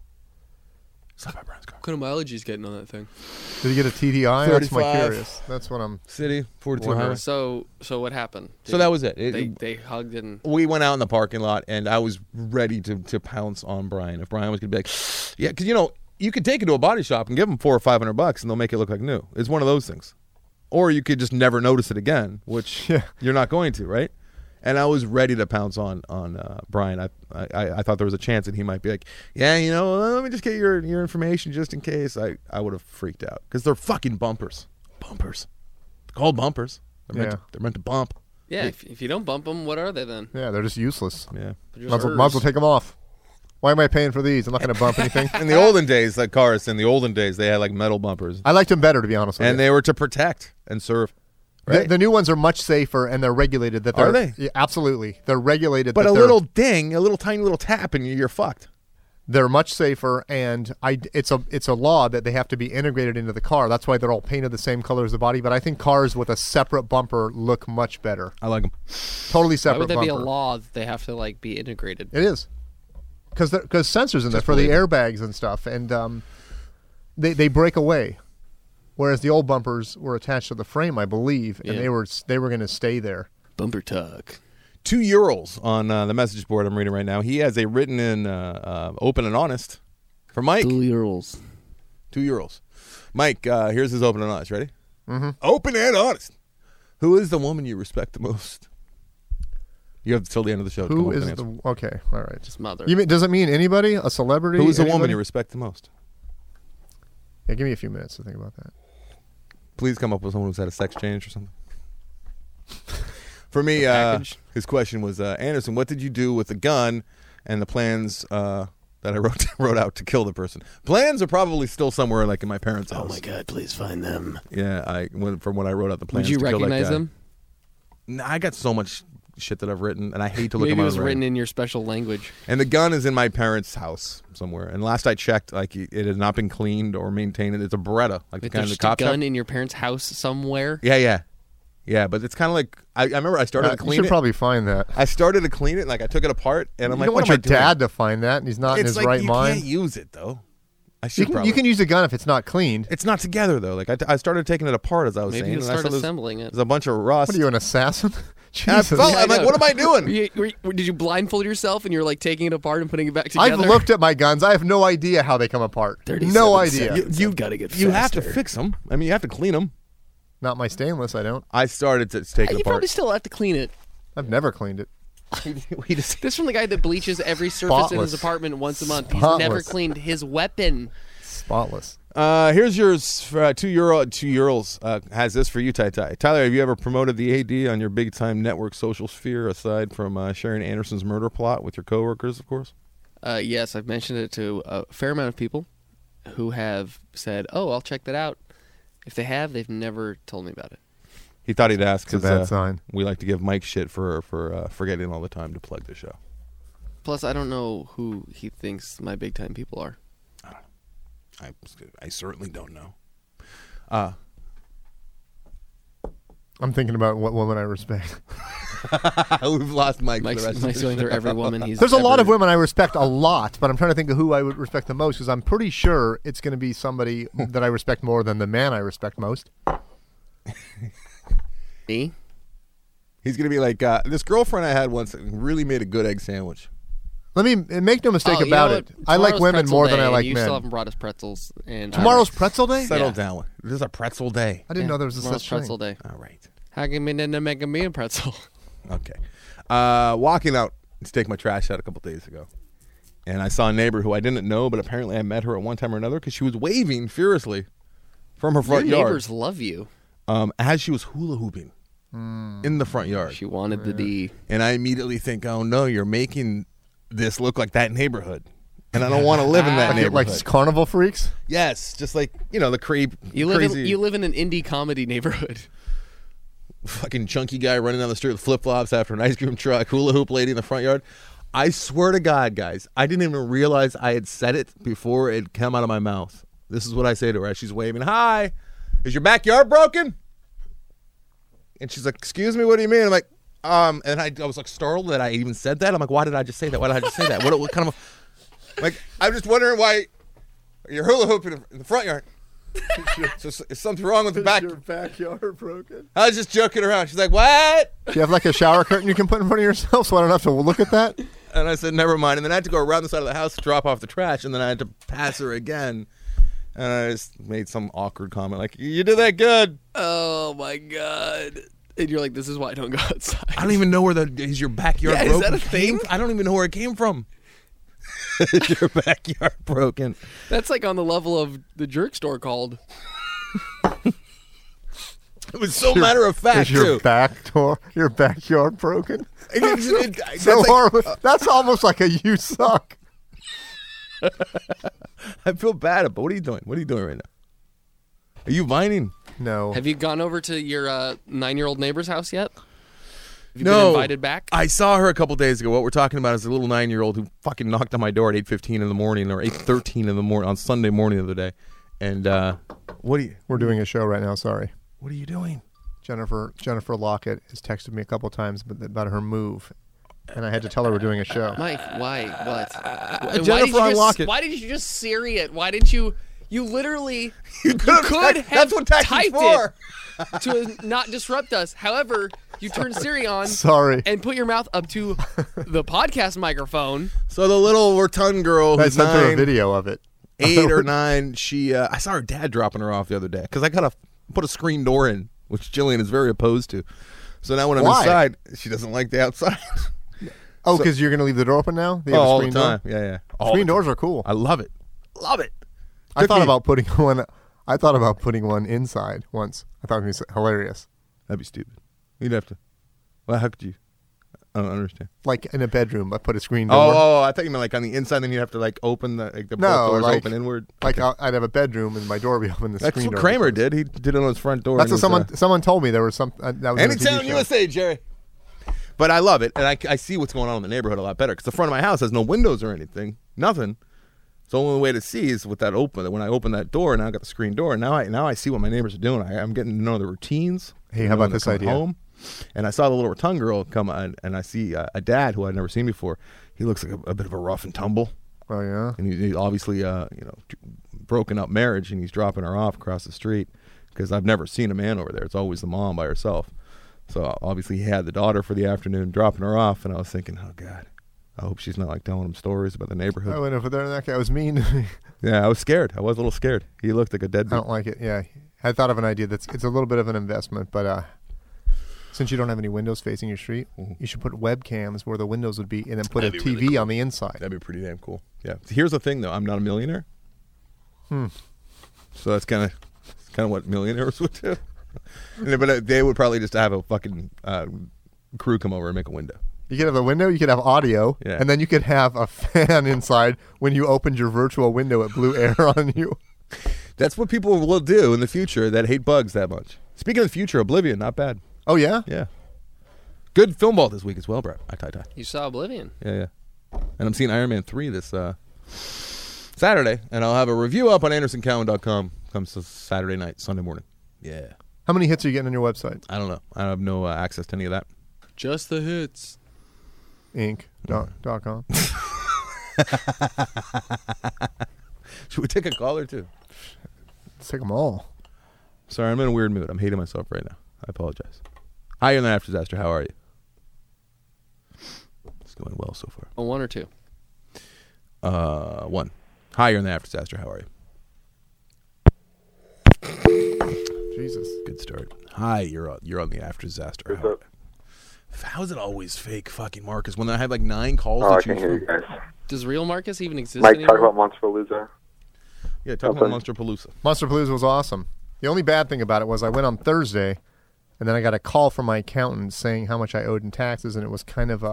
It's not about Brian's car. What kind of mileage he's getting on that thing? Did he get a TDI? That's my 35. curious. That's what I'm. City 42 Wondering. highway. So what happened? So that was it. They hugged and. We went out in the parking lot, and I was ready to pounce on Brian. If Brian was going to be like, yeah, because, you know, you could take it to a body shop and give them $400 or $500, and they'll make it look like new. It's one of those things. Or you could just never notice it again, which you're not going to, right? And I was ready to pounce on Brian. I thought there was a chance that he might be like, yeah, you know, let me just get your information just in case. I would have freaked out because they're fucking bumpers. Bumpers. They're called bumpers. They're meant to bump. Yeah, if you don't bump them, what are they then? Yeah, they're just useless. Yeah. They're Might just as well take them off. Why am I paying for these? I'm not going to bump anything. In the olden days, like cars, in the olden days, they had like metal bumpers. I liked them better, to be honest with you. And they were to protect and serve. Right? The new ones are much safer, and they're regulated. Are they? Yeah, absolutely. They're regulated. But that a they're- little ding, a little tiny little tap, and you're fucked. They're much safer, and it's a law that they have to be integrated into the car. That's why they're all painted the same color as the body. But I think cars with a separate bumper look much better. I like them. Totally Why separate would there bumper. be a law that they have to like be integrated? It is. Because sensors in there Just for the believe it. airbags and stuff, and they break away. Whereas the old bumpers were attached to the frame, I believe, and Yeah. they were going to stay there. Bumper tuck. €2 on the message board I'm reading right now. He has a written in open and honest for Mike. €2. €2. Mike, here's his open and honest. Ready? Mm-hmm. Open and honest. Who is the woman you respect the most? You have till the end of the show to come Who up with is an answer. the? Okay, all right. His mother. You mean, does it mean anybody? A celebrity? Who is the woman Anybody? you respect the most? Yeah, give me a few minutes to think about that. Please come up with someone who's had a sex change or something. For me, package. his question was, Anderson, what did you do with the gun and the plans that I wrote out to kill the person? Plans are probably still somewhere like in my parents' house. Oh my God! Please find them. Yeah, from when I wrote out the plans. Would you to kill that recognize guy. them? No, I got so much shit that I've written, and I hate to look Maybe at my it was own written writing. in your special language. And the gun is in my parents' house somewhere. And last I checked, like it has not been cleaned or maintained. It's a Beretta, like the Wait, kind there's of just a cop shop. gun in your parents' house somewhere. Yeah. But it's kind of like I remember I started to You clean should it. probably find that. I started to clean it, and like I took it apart, and I'm You like, don't what want am I your doing? dad to find that, and he's not in It's his like right you mind. can't use it though. I You should can, probably. you can use a gun if it's not cleaned. It's not together though. Like I started taking it apart as I was Maybe saying. you'll and I start saw there's- assembling it. There's a bunch of rust. What are you, an assassin? And I Jesus. felt, Yeah, I I'm like, know. what am I doing? Did you blindfold yourself and you're like taking it apart and putting it back I've together? looked at my guns. I have no idea how they come apart. 37 No idea. seconds. I've gotta get You have to faster. fix them. I mean, you have to clean them. Not my stainless. I don't. I started to take it You apart. probably still have to clean it. I've never cleaned it. We just This from the guy that bleaches every surface in his Spotless. apartment once a month. He's Spotless. never cleaned his weapon. Spotless. Here's yours for €2. Has this for you, Tai Tai. Tyler, have you ever promoted the AD on your big time network social sphere aside from sharing Anderson's murder plot with your coworkers, of course? Yes, I've mentioned it to a fair amount of people who have said, "Oh, I'll check that out." If they have, they've never told me about it. He thought he'd ask It's a because bad sign. we like to give Mike shit for forgetting all the time to plug the show. Plus, I don't know who he thinks my big time people are. I certainly don't know. I'm thinking about what woman I respect. We've lost Mike. Mike's, for the rest Mike's of the going show. through every woman he's. There's a lot ever- of women I respect a lot, but I'm trying to think of who I would respect the most because I'm pretty sure it's going to be somebody that I respect more than the man I respect most. Me. He's gonna be like this girlfriend I had once really made a good egg sandwich. Let me make no mistake Oh, you about know it. what? I like Tomorrow's women pretzel more than day, I like and you men. still haven't brought us pretzels. And Tomorrow's pretzel day? Settle Yeah. down. This is a pretzel day. I didn't know there was a tomorrow's such pretzel thing. day. All right. How can we make me a pretzel? Okay. Walking out to take my trash out a couple days ago, and I saw a neighbor who I didn't know, but apparently I met her at one time or another because she was waving furiously from her front Your yard neighbors love you. as she was hula hooping in the front yard. She wanted the D. And I immediately think, oh no, you're making this look like that neighborhood. And I don't want to live in that neighborhood. Like carnival freaks? Yes, just like, the creep. You crazy, live in an indie comedy neighborhood. fucking chunky guy running down the street with flip-flops after an ice cream truck, hula hoop lady in the front yard. I swear to God, guys, I didn't even realize I had said it before it came out of my mouth. This is what I say to her as she's waving. Hi, is your backyard broken? And she's like, excuse me, what do you mean? I'm like, and I was like startled that I even said that. I'm like, why did I just say that? Why did I just say that? What kind of like, I'm just wondering why you're hula hooping in the front yard. So is something wrong with the back? Is your backyard broken? I was just joking around. She's like, what? Do you have like a shower curtain you can put in front of yourself so I don't have to look at that? And I said, never mind. And then I had to go around the side of the house to drop off the trash, and then I had to pass her again. And I just made some awkward comment like, you did that good. Oh my God. And you're like, this is why I don't go outside. I don't even know where is your backyard Yeah, is broken. that a thing? I don't even know where it came from. Is your backyard broken? That's like on the level of the jerk store called. It was so matter of fact, Is your too. your backyard broken? That's So like- horrible. That's almost like a you suck. I feel bad, but what are you doing? What are you doing right now? Are you whining? No. Have you gone over to your 9-year-old neighbor's house yet? Have you No. been invited back? I saw her a couple days ago. What we're talking about is a little 9-year-old who fucking knocked on my door at 8:15 in the morning or 8:13 in the morning on Sunday morning the other day. And what We're doing a show right now, sorry. are you doing? Jennifer Lockett has texted me a couple times about her move. And I had to tell her we're doing a show. Mike, why? What? And Jennifer, unlock it. Why did you just Siri it? Why didn't you? You literally you could've could text- have that's what texting's typed for. it to not disrupt us. However, you turned Siri on Sorry. and put your mouth up to the podcast microphone. So the little rotund girl I who's sent her a 9, video of it. 8 or 9, she I saw her dad dropping her off the other day because I gotta put a screen door in, which Jillian is very opposed to. So now when I'm Why? inside, she doesn't like the outside. Oh, because you're going to leave the door open now? They have a all the screen door? time. Yeah. All Screen the doors are cool. I love it. Love it. I Took thought me- about putting one. I thought about putting one inside once. I thought it was hilarious, That'd be stupid. You'd have to. Well, how could you? I don't understand. like in a bedroom. I put a screen door. Oh, I thought you meant like on the inside. Then you have to like open the both No, doors like- open inward. Like Okay. I'd have a bedroom and my door would be open. The That's screen what door Kramer was- did. He did it on his front door. That's and what it was, someone told me. There was some. That was in a TV Anytime show. USA, Jerry. But I love it, and I see what's going on in the neighborhood a lot better because the front of my house has no windows or anything, nothing. So the only way to see is with that open. When I open that door, now I got the screen door, and now I see what my neighbors are doing. I'm getting to know the routines. Hey, You how know, about when they're this coming idea? Home, and I saw the little rotund girl come on, and I see a dad who I'd never seen before. He looks like a bit of a rough and tumble, Oh yeah. and he's obviously broken up marriage, and he's dropping her off across the street because I've never seen a man over there. It's always the mom by herself. So obviously he had the daughter for the afternoon, dropping her off, and I was thinking, oh God, I hope she's not like telling him stories about the neighborhood. I went over there and that guy was mean. Yeah, I was scared. I was a little scared. He looked like a I deadbeat. don't like it. Yeah, I thought of an idea it's a little bit of an investment, but since you don't have any windows facing your street, you should put webcams where the windows would be, and then put a That'd be TV really cool. on the inside. That'd be pretty damn cool. Yeah. Here's the thing, though. I'm not a millionaire. So that's kind of what millionaires would do. But they would probably just have a fucking crew come over and make a window. You could have a window, you could have audio, Yeah. and then you could have a fan inside when you opened your virtual window. It blew air on you. That's what people will do in the future that hate bugs that much. Speaking of the future, Oblivion, not bad. Oh yeah. Yeah. Good film vault this week as well, Brad. Tie. You saw Oblivion. Yeah. And I'm seeing Iron Man 3 this Saturday, and I'll have a review up on AndersonCowan.com. Comes to Saturday night, Sunday morning. Yeah. How many hits are you getting on your website? I don't know. I have no access to any of that. Just the hits. Inc.com. Should we take a call or two? Let's take them all. Sorry, I'm in a weird mood. I'm hating myself right now. I apologize. Hi, you're on the After Disaster. How are you? It's going well so far. A 1 or 2? 1. Hi, you're on the After Disaster. How are you? Jesus. Good start. Hi, you're on the After Disaster. What's up? How is it always fake fucking Marcus when I have like 9 calls Oh, I to can choose hear from? you guys. Does real Marcus even exist Mike, anymore? talk about Monsterpalooza. Yeah, talk about Monster Palooza. Monsterpalooza was awesome. The only bad thing about it was I went on Thursday, and then I got a call from my accountant saying how much I owed in taxes, and it was kind of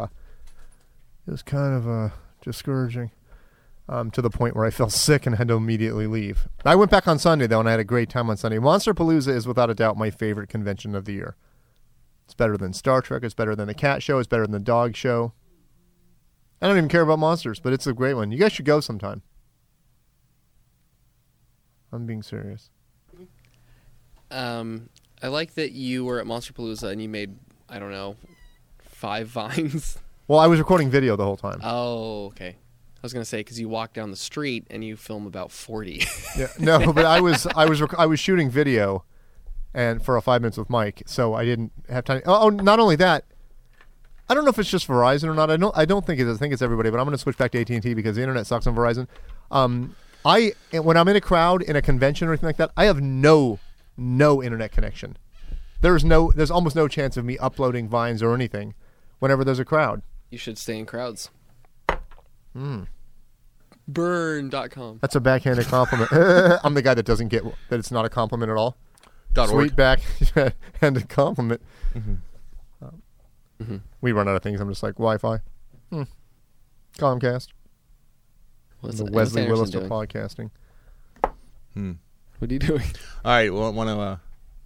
discouraging. To the point where I felt sick and had to immediately leave. I went back on Sunday, though, and I had a great time on Sunday. Monsterpalooza is without a doubt my favorite convention of the year. It's better than Star Trek. It's better than the cat show. It's better than the dog show. I don't even care about monsters, but it's a great one. You guys should go sometime. I'm being serious. I like that you were at Monsterpalooza and you made, I don't know, 5 vines. Well, I was recording video the whole time. Oh, okay. I was gonna say because you walk down the street and you film about 40. Yeah, no, but I was shooting video, and for a 5 minutes with Mike, so I didn't have time. Oh, not only that, I don't know if it's just Verizon or not. I don't think it is. I think it's everybody. But I'm going to switch back to AT&T because the internet sucks on Verizon. When I'm in a crowd in a convention or anything like that, I have no internet connection. There's almost no chance of me uploading vines or anything whenever there's a crowd. You should stay in crowds. Burn.com. That's a backhanded compliment. I'm the guy that doesn't get that it's not a compliment at all. .org. Sweet backhanded compliment. We run out of things. I'm just like Wi-Fi, Comcast, What's the what's Wesley Anderson Willis of doing? podcasting. What are you doing? All right, well, I want to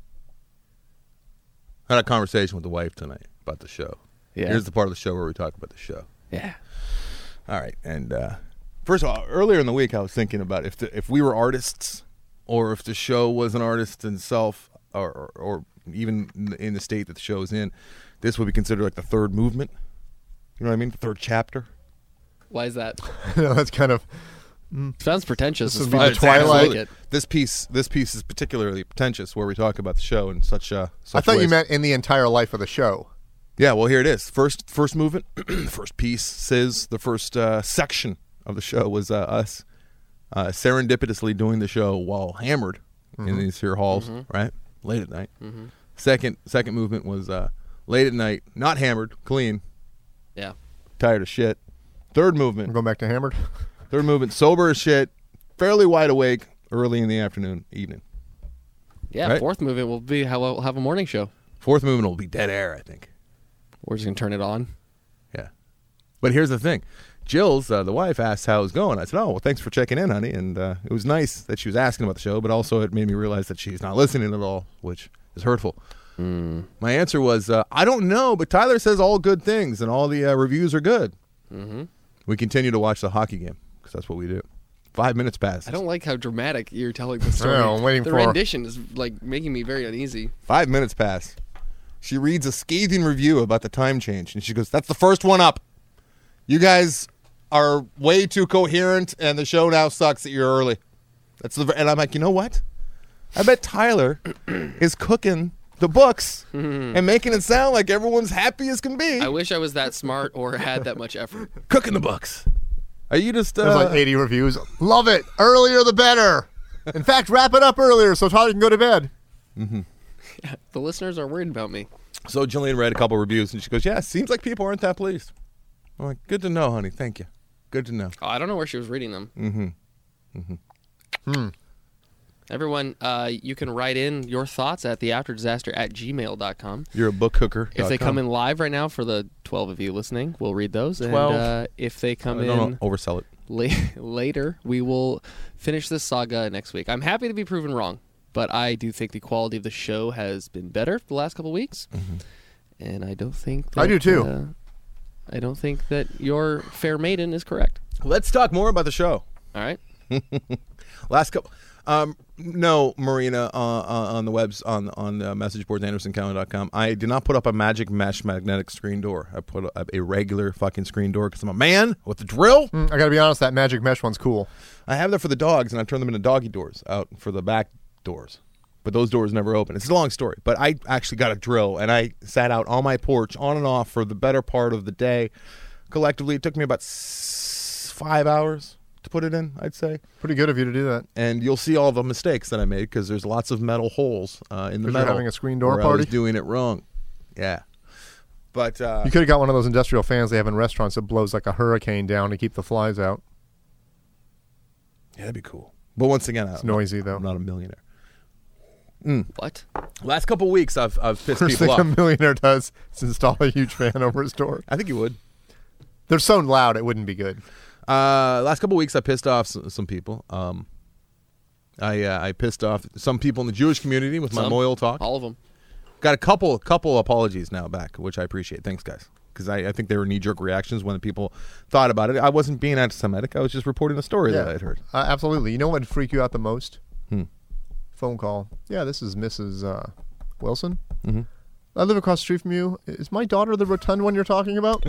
had a conversation with the wife tonight about the show. Yeah. Here's the part of the show where we talk about the show. Yeah. All right, and first of all, earlier in the week, I was thinking about if we were artists, or if the show was an artist in itself, or even in the state that the show is in, this would be considered like the third movement. You know what I mean? The third chapter. Why is that? No, that's kind of Sounds pretentious. This as would be far the as Twilight. I like it. This piece is particularly pretentious, where we talk about the show in such I thought you ways. meant in the entire life of the show. Yeah, well, here it is. First movement, the first piece says the first section of the show was us serendipitously doing the show while hammered in these here halls, right? Late at night. Second movement was late at night, not hammered, clean, Yeah. tired of shit. Third I'm movement, going back to hammered. third movement, sober as shit, fairly wide awake, early in the afternoon, evening. Yeah. Right. Fourth movement will be how we'll have a morning show. Fourth movement will be dead air, I think. We're just gonna turn it on. Yeah. But here's the thing. Jill's, the wife, asked how it was going. I said, oh, well, thanks for checking in, honey. And it was nice that she was asking about the show, but also it made me realize that she's not listening at all, which is hurtful. My answer was, I don't know, but Tyler says all good things, and all the reviews are good. We continue to watch the hockey game, because that's what we do. 5 minutes passed. I don't like how dramatic you're telling the story. know, I'm waiting the for- rendition is like making me very uneasy. 5 minutes pass. She reads a scathing review about the time change, and she goes, that's the first one up. You guys are way too coherent, and the show now sucks that you're early. And I'm like, you know what? I bet Tyler is cooking the books and making it sound like everyone's happy as can be. I wish I was that smart or had that much effort. Cooking the books. Are you just... There's like 80 reviews. Love it. Earlier the better. In fact, wrap it up earlier so Tyler can go to bed. The listeners are worried about me. So Jillian read a couple reviews, and she goes, yeah, seems like people aren't that pleased. I'm like, good to know, honey. Thank you. Good to know. Oh, I don't know where she was reading them. Everyone, you can write in your thoughts at theafterdisaster@gmail.com. You're a book cooker. If they come in live right now for the 12 of you listening, we'll read those. 12. And if they come in Don't oversell it. later, we will finish this saga next week. I'm happy to be proven wrong, but I do think the quality of the show has been better the last couple weeks. And I don't think that, I do too. I don't think that your fair maiden is correct. Let's talk more about the show. All right? Last couple. No, Marina, on the webs, on the message boards, AndersonCounty.com. I did not put up a magic mesh magnetic screen door. I put up a regular fucking screen door because I'm a man with a drill. I got to be honest, that magic mesh one's cool. I have that for the dogs, and I turn them into doggy doors out for the back doors. but those doors never open. It's a long story, but I actually got a drill, and I sat out on my porch on and off for the better part of the day. Collectively, it took me about 5 hours to put it in, I'd say. Pretty good of you to do that. And you'll see all the mistakes that I made because there's lots of metal holes in the Because metal. you're having a screen door where I party? was doing it wrong. Yeah. But You could have got one of those industrial fans they have in restaurants that blows like a hurricane down to keep the flies out. yeah, that'd be cool. But once again, It's noisy, though. I'm not a millionaire. What? Last couple weeks, I've pissed First people thing a off. millionaire does is install a huge fan over his door. I think you would. They're so loud it wouldn't be good. Last couple weeks, I pissed off some people. I pissed off some people in the Jewish community with my Some. loyal talk. All of them. Got a couple apologies now back, which I appreciate. Thanks, guys. Because I think they were knee-jerk reactions when the people thought about it. I wasn't being anti-Semitic. I was just reporting a story that I'd heard. Absolutely. You know what would freak you out the most? Hmm. Phone call. Yeah, this is Mrs. Wilson. Mm-hmm. I live across the street from you. Is my daughter the rotund one you're talking about?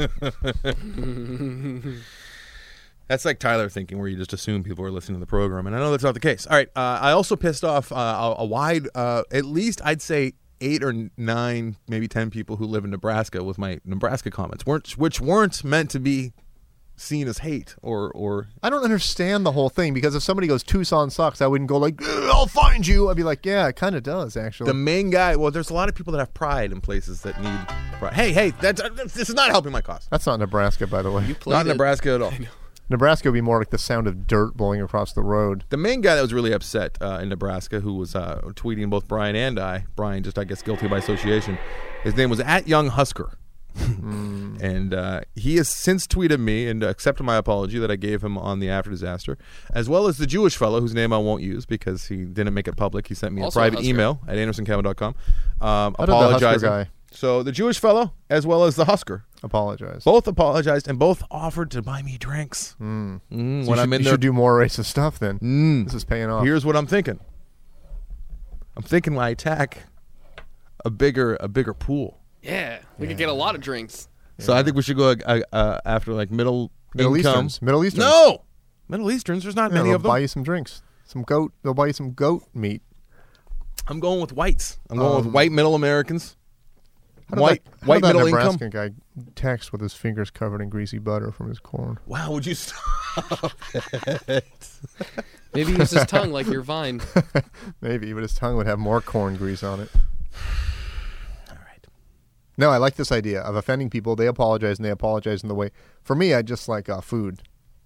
That's like Tyler thinking, where you just assume people are listening to the program, and I know that's not the case. All right, I also pissed off a wide, at least I'd say 8 or 9, maybe 10 people who live in Nebraska with my Nebraska comments, which weren't meant to be seen as hate or. I don't understand the whole thing because if somebody goes Tucson sucks, I wouldn't go like, I'll find you. I'd be like, yeah, it kind of does actually. The main guy. Well, there's a lot of people that have pride in places that need pride. Hey, this is not helping my cause. That's not Nebraska, by the way. You played Not it. Nebraska at all. Nebraska would be more like the sound of dirt blowing across the road. The main guy that was really upset in Nebraska, who was tweeting both Brian and I, Brian just, I guess, guilty by association, his name was @YoungHusker. And he has since tweeted me and accepted my apology that I gave him on the after disaster, as well as the Jewish fellow whose name I won't use because he didn't make it public. He sent me Also a a private Husker. email at andersoncamo.com How did the Husker apologizing. guy So the Jewish fellow, as well as the Husker, apologize? both apologized and both offered to buy me drinks. So When you I'm in you there, should do more racist stuff then. This is paying off. here's what I'm thinking. I'm thinking I attack a bigger pool. Yeah. We could get a lot of drinks. So I think we should go after like middle income. Easterns. Middle Easterns. No, Middle Easterns. There's not Yeah, many they'll of them. buy you some drinks. Some goat. They'll buy you some goat meat. I'm going with whites. I'm going with white middle Americans. How did White that middle Nebraskan income. guy text with his fingers covered in greasy butter from his corn. Wow, would you stop it? Maybe use his tongue like your vine. Maybe, but his tongue would have more corn grease on it. All right. No, I like this idea of offending people. They apologize, and they apologize in the way. For me, I just like food.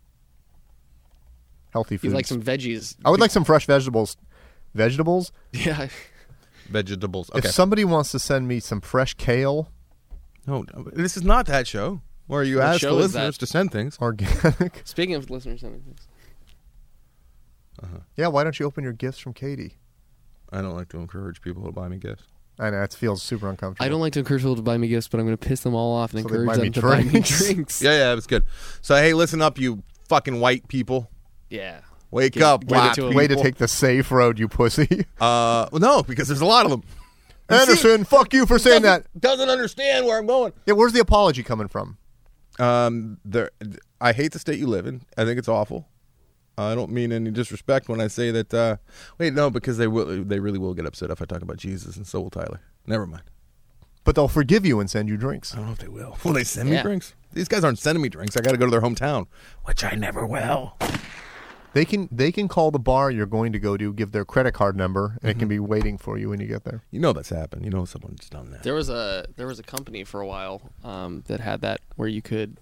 Healthy You food. like some veggies. I would like some fresh vegetables. Vegetables? Yeah. Vegetables. Okay. If somebody wants to send me some fresh kale, No, this is not that show where you What ask the show is listeners that? to send things. organic. Speaking of listeners, Yeah, why don't you open your gifts from Katie? I don't like to encourage people to buy me gifts. I know, it feels super uncomfortable. I don't like to encourage people to buy me gifts, but I'm going to piss them all off and So they encourage buy me them to buy me drinks. drinks. Yeah, that's good. So hey, listen up, you fucking white people. Yeah. Wake Give- up, give it black to 'em. people. Way to take the safe road, you pussy. Well, no, because there's a lot of them. Anderson, fuck you for saying that. Doesn't understand where I'm going. Yeah, where's the apology coming from? I hate the state you live in. I think it's awful. I don't mean any disrespect when I say that. Wait, no, because they really will get upset if I talk about Jesus, and so will Tyler. Never mind. But they'll forgive you and send you drinks. I don't know if they will. Will they send me Yeah. drinks? These guys aren't sending me drinks. I got to go to their hometown, which I never will. They can call the bar you're going to go to, give their credit card number, and it can be waiting for you when you get there. You know that's happened. You know someone's done that. There was a company for a while that had that where you could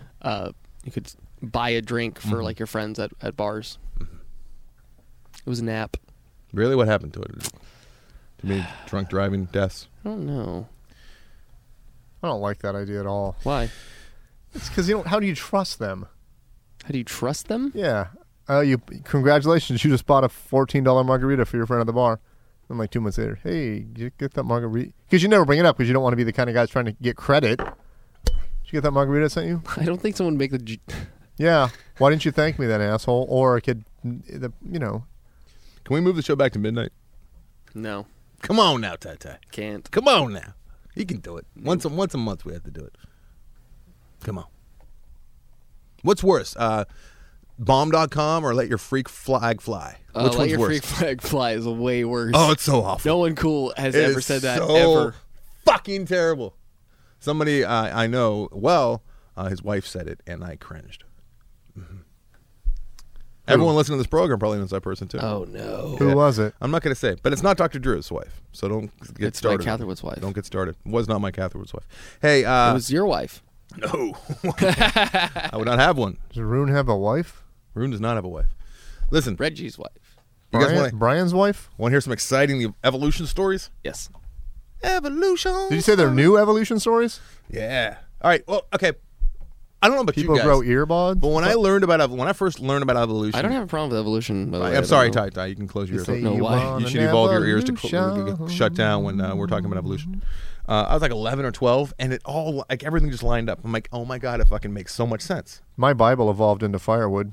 buy a drink for like your friends at bars. It was an app. Really, what happened to it? To me, drunk driving deaths. I don't know I don't like that idea at all. why. It's because how do you trust them? How do you trust them? Yeah. Congratulations, you just bought a $14 margarita for your friend at the bar. And like 2 months later, hey, did you get that margarita? Because you never bring it up because you don't want to be the kind of guy that's trying to get credit. Did you get that margarita I sent you? I don't think someone would make the. Yeah. Why didn't you thank me, then, asshole? Or I could, Can we move the show back to midnight? No, Come on now, Ty. can't. Come on now. You can do it. Once a month we have to do it. Come on. What's worse? bomb.com or let your freak flag fly? Which Let one's your worse? freak flag fly is way worse. Oh, it's so awful. No one cool has It ever is said that so ever. fucking terrible. Somebody I know well, his wife said it, and I cringed. Mm-hmm. Everyone listening to this program probably knows that person too. Oh no. Who was it? I'm not going to say, but it's not Dr. Drew's wife, so don't get It's started. Mike Catherwood's wife. Don't get started. It was not Mike Catherwood's wife. Hey, It was your wife. no, I would not have one. Does Rune have a wife? Rune does not have a wife. Listen, Reggie's wife. you guys want to Brian's wife? hear some exciting evolution stories? Yes. Evolution. Did you say they're new evolution stories? Yeah. All right. Well, okay. I don't know about People you guys, grow earbuds? but when I first learned about evolution, I don't have a problem with evolution. By the way. I'm sorry, Ty. You can close your ears. Say know why. want You should an evolve your ears to evolution. shut down when we're talking about evolution. I was like 11 or 12, and it all like everything just lined up. I'm like, oh my god, it fucking makes so much sense. My Bible evolved into firewood.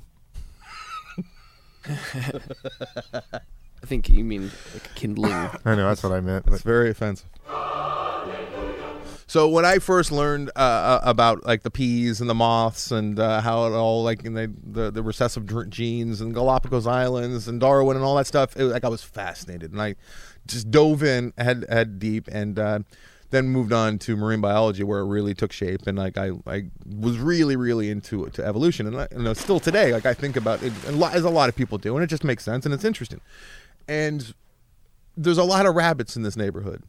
I think you mean like kindling. I know, that's what I meant. It's But very offensive. So when I first learned about like the peas and the moths and how it all like in the recessive genes and Galapagos Islands and Darwin and all that stuff, like I was fascinated, and I just dove in head deep, and then moved on to marine biology, where it really took shape, and like I was really into evolution, and still today, like I think about it as a lot of people do, and it just makes sense and it's interesting. And there's a lot of rabbits in this neighborhood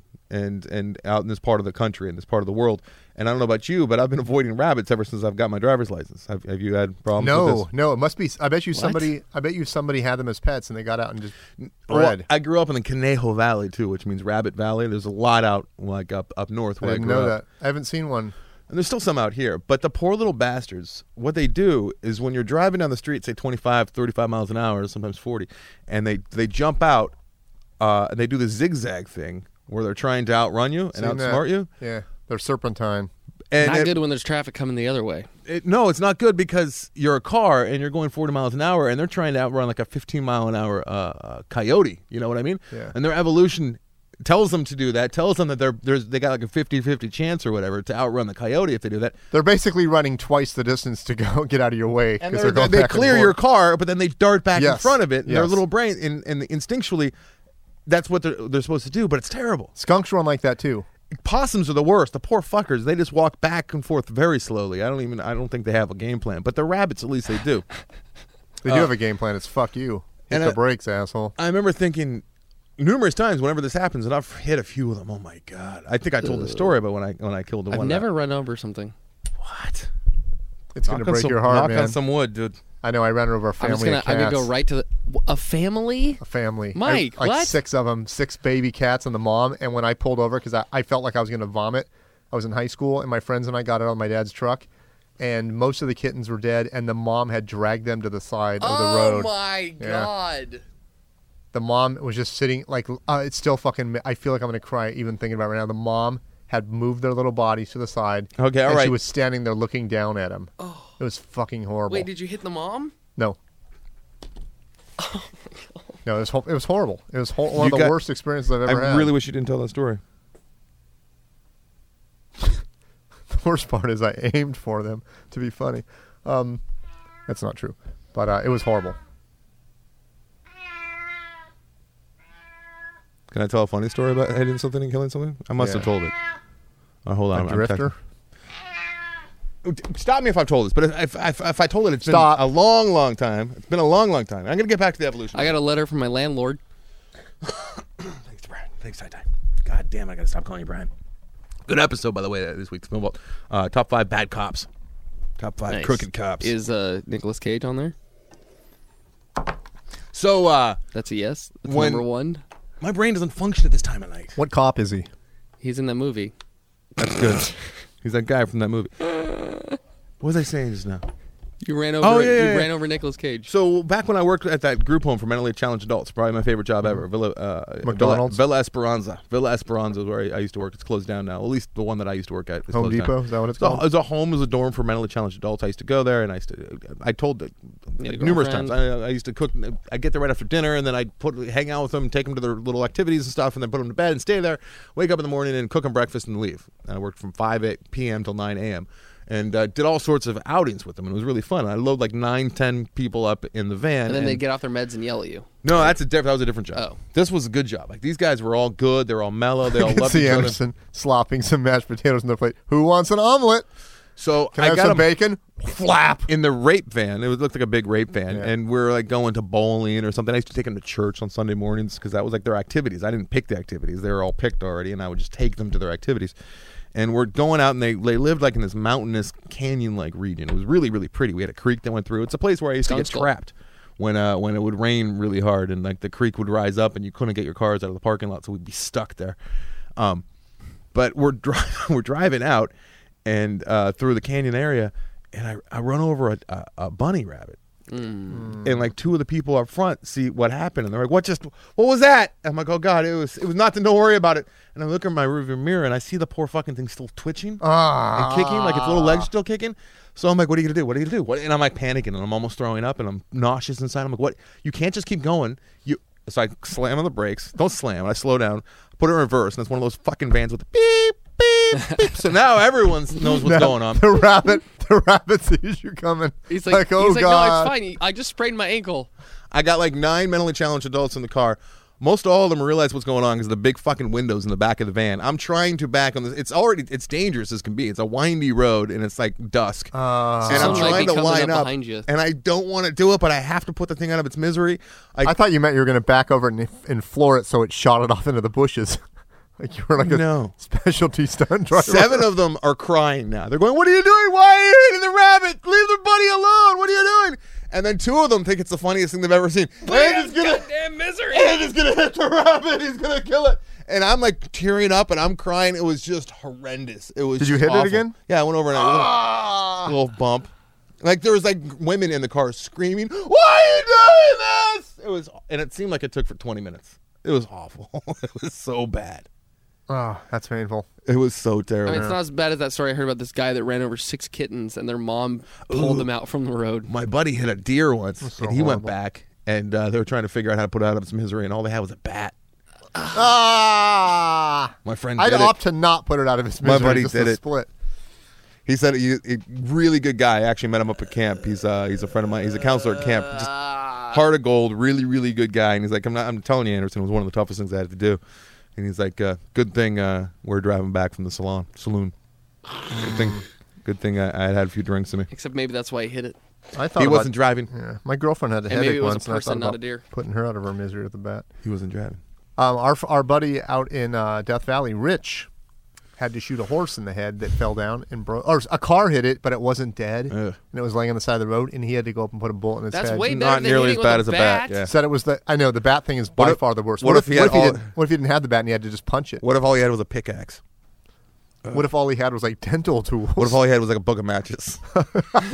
and out in this part of the country and this part of the world. And I don't know about you, but I've been avoiding rabbits ever since I've got my driver's license. Have you had problems with this? no, it must be. I bet you What? somebody had them as pets and they got out and just Well, bred. I grew up in the Conejo Valley too, which means Rabbit Valley. There's a lot out like up north I where I, didn't grew know up. that. I haven't seen one. And there's still some out here. But the poor little bastards, what they do is when you're driving down the street, say 25, 35 miles an hour, sometimes 40, and they jump out and they do the zigzag thing where they're trying to outrun you and Seen that. outsmart you. Yeah, they're serpentine. And Not good when there's traffic coming the other way. No, it's not good because you're a car and you're going 40 miles an hour and they're trying to outrun like a 15 mile an hour coyote. You know what I mean? Yeah. And their evolution tells them to do that, tells them that they got like a 50-50 chance or whatever to outrun the coyote if they do that. They're basically running twice the distance to go get out of your way. And 'cause they're going they back and clear your forth. car, but then they dart back in Yes. front of it. And their Yes. little brain, and instinctually, that's what they're supposed to do, but it's terrible. Skunks run like that too. Possums are the worst. The poor fuckers, they just walk back and forth very slowly. I don't think they have a game plan, but the rabbits, at least they do. They do have a game plan. It's fuck you. Hit and the I- brakes, asshole. I remember thinking numerous times whenever this happens, and I've hit a few of them. Oh my god! I think I told the story about when I killed the I've one. never run over something. What? It's going to break your heart, knock man. on some wood, dude. I know. I ran over a I'm family just of gonna cats. go right to a family. A family. Mike, like what? 6 of them, 6 baby cats and the mom. And when I pulled over, because I felt like I was going to vomit, I was in high school, and my friends and I got out of my dad's truck, and most of the kittens were dead, and the mom had dragged them to the side of the road. Oh my Yeah. god! The mom was just sitting, like, it's still fucking, I feel like I'm going to cry even thinking about it right now. The mom had moved their little bodies to the side. Okay, all and right. she was standing there looking down at him. Oh. It was fucking horrible. Wait, did you hit the mom? No. No, it was horrible. It was one You of the got- worst experiences I've ever I had. really wish you didn't tell that story. The worst part is I aimed for them to be funny. That's not true, but it was horrible. Can I tell a funny story about hitting something and killing something? I must Yeah. have told it. Hold on. A I'm drifter. Stop me if I've told this, but if I told it, it's Stop. been a long time. It's been a long time. I'm gonna get back to the evolution. I got a letter from my landlord. Thanks, Brian. Thanks, Ty. God damn, I gotta stop calling you Brian. Good episode, by the way, this week's Film Vault. Top 5 bad cops. Top 5 Nice. crooked cops. Is Nicolas Cage on there? So, That's a yes. That's When- number one. my brain doesn't function at this time of night. What cop is he? He's in that movie. That's good. He's that guy from that movie. What was I saying just now? You ran over. Oh, yeah, yeah, you yeah. ran over Nicolas Cage. So back when I worked at that group home for mentally challenged adults, probably my favorite job ever. McDonald's? Villa Esperanza. Villa Esperanza is where I used to work. It's closed down now. At least the one that I used to work at is Home closed Depot? down. Is that what it's So called? it was a home, it was a dorm for mentally challenged adults. I used to go there, and I told You had a numerous times. girlfriend? I used to cook. I get there right after dinner, and then I'd hang out with them, take them to their little activities and stuff, and then put them to bed and stay there. Wake up in the morning and cook them breakfast and leave. And I worked from 5 p.m. till 9 a.m. and did all sorts of outings with them. And it was really fun. I load like 9-10 people up in the van. And then they get off their meds and yell at you. No, that was a different job. Oh. This was a good job. Like these guys were all good. They're all mellow. They all I can loved see each other. Anderson slopping some mashed potatoes on their plate. Who wants an omelet? So Can I I have got some them bacon? Flap. in the rape van. It looked like a big rape van, Yeah. and we're like going to bowling or something. I used to take them to church on Sunday mornings because that was like their activities. I didn't pick the activities; they were all picked already, and I would just take them to their activities. And we're going out, and they lived like in this mountainous canyon-like region. It was really, really pretty. We had a creek that went through. It's a place where I used to get Skull. trapped when it would rain really hard, and like the creek would rise up, and you couldn't get your cars out of the parking lot, so we'd be stuck there. But we're driving out and through the canyon area, and I run over a bunny rabbit. And like two of the people up front see what happened, and they're like, what was that? I'm like, oh God, it was nothing, don't worry about it. And I look in my rearview mirror and I see the poor fucking thing still twitching and kicking, like its little legs still kicking. So I'm like, what are you gonna do? What are you gonna do? And I'm like panicking, and I'm almost throwing up, and I'm nauseous inside. I'm like, what? You can't just keep going. So I slam on the brakes. Don't slam. I slow down, put it in reverse, and it's one of those fucking vans with the beep, beep, beep. So now everyone knows what's going on. The rabbit sees you coming. He's like, oh God. no, it's fine. I just sprained my ankle. I got like 9 mentally challenged adults in the car. Most all of them realize what's going on because of the big fucking windows in the back of the van. I'm trying to back on this. It's dangerous as can be. It's a windy road and it's like dusk. And I'm Someone might trying be to coming line up up. behind you. And I don't want to do it, but I have to put the thing out of its misery. I thought you meant you were going to back over and floor it so it shot it off into the bushes. Like you were like No. a specialty stunt driver. 7 of them are crying now. They're going, what are you doing? Why are you hitting the rabbit? Leave the buddy alone. What are you doing? And then 2 of them think it's the funniest thing they've ever seen. And Goddamn misery. he's going to hit the rabbit. He's going to kill it. And I'm like tearing up and I'm crying. It was just horrendous. It was. Did you just hit it awful. again? Yeah, I went over and a little bump. Like there was like women in the car screaming, "Why are you doing this?" It was, and it seemed like it took for 20 minutes. It was awful. It was so bad. Oh, that's painful. It was so I terrible. mean, it's not as bad as that story I heard about this guy that ran over 6 kittens and their mom pulled them out from the road. My buddy hit a deer once, so and he went horrible. back, and they were trying to figure out how to put it out of its misery, and all they had was a bat. Ah! My friend I'd did opt it. to not put it out of his My misery. buddy just did to it. Split. He said he really good guy. I actually met him up at camp. He's a friend of mine. He's a counselor at camp. Just heart of gold, really, really good guy. And he's like, I'm telling you, Anderson, it was one of the toughest things I had to do. And he's like, good thing we're driving back from the saloon. Good thing I had a few drinks in me. Except maybe that's why he hit it. I thought He about- wasn't driving. Yeah, my girlfriend had a And headache maybe it was a once, and I person, thought not about a deer. putting her out of her misery with the bat. He wasn't driving. Our buddy out in Death Valley, Rich, had to shoot a horse in the head that fell down and broke. Or a car hit it, but it wasn't dead, Ugh. and it was laying on the side of the road, and he had to go up and put a bullet in its That's head. way better Not than nearly hitting as bad with as a bat, yeah. Said it was the. I know the bat thing is by What if- far the worst. what if he had all- what if he didn't have the bat and he had to just punch it? What if all he had was a pickaxe? What if all he had was like dental tools? What if all he had was like a book of matches? What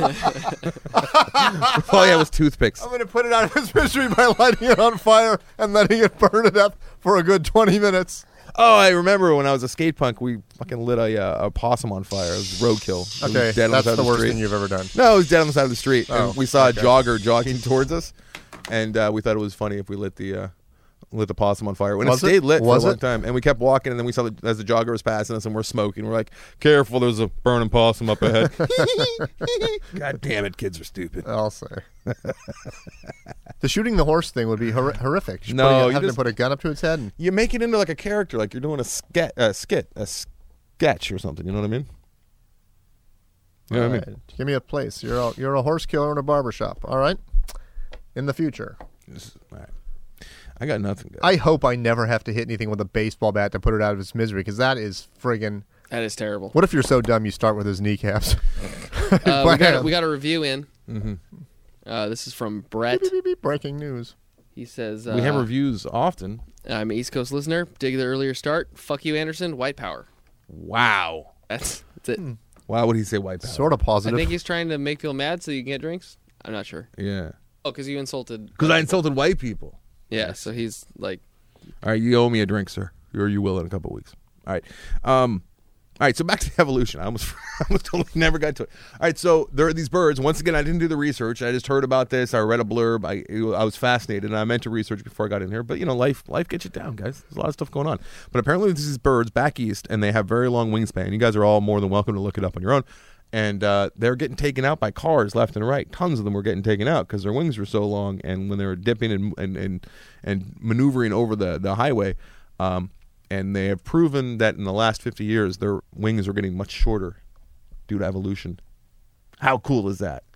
if all he had was toothpicks? I'm going to put it out of his misery by lighting it on fire and letting it burn to death for a good 20 minutes. Oh, I remember when I was a skate punk, we fucking lit a possum on fire. It was roadkill. It was Okay, dead on that's side of the worst street. thing you've ever done. No, it was dead on the side of the street. Oh, and we saw okay. a jogger jogging towards us, and we thought it was funny if we lit the possum on fire. When Was it it? stayed lit Was for a long it? time, and we kept walking, and then we saw as the jogger was passing us, and we're smoking. We're like, "Careful, there's a burning possum up ahead." God damn it, kids are stupid. I'll say. The shooting the horse thing would be horrific. Just No, you having just- to put a gun up to its head. And, You make it into like a character, like you're doing a sketch or something. You know what I mean? You know what I mean? All right, give me a place. You're a horse killer in a barbershop. All right. In the future, All right. I got nothing. Guys. I hope I never have to hit anything with a baseball bat to put it out of its misery, because that is friggin'. That is terrible. What if you're so dumb you start with his kneecaps? We got a review in. Mm-hmm. This is from Brett. Beep, beep, beep, breaking news. He says, We have reviews often. I'm an East Coast listener. Dig the earlier start. Fuck you, Anderson. White power. Wow. That's it. Why would he say white power? Sort of I positive. think he's trying to make you feel mad so you can get drinks. I'm not sure. Yeah. Oh, because you insulted. Because I insulted white people. Yeah, so he's like, All right, you owe me a drink, sir. Or you will in a couple of weeks. All right. All right, so back to evolution. I almost totally never got to it. All right, so there are these birds. Once again, I didn't do the research. I just heard about this. I read a blurb. I was fascinated, and I meant to research before I got in here. But, life gets you down, guys. There's a lot of stuff going on. But apparently there's these birds back east, and they have very long wingspan. You guys are all more than welcome to look it up on your own. And they're getting taken out by cars left and right. Tons of them were getting taken out because their wings were so long, and when they were dipping and maneuvering over the highway, and they have proven that in the last 50 years their wings are getting much shorter due to evolution. How cool is that?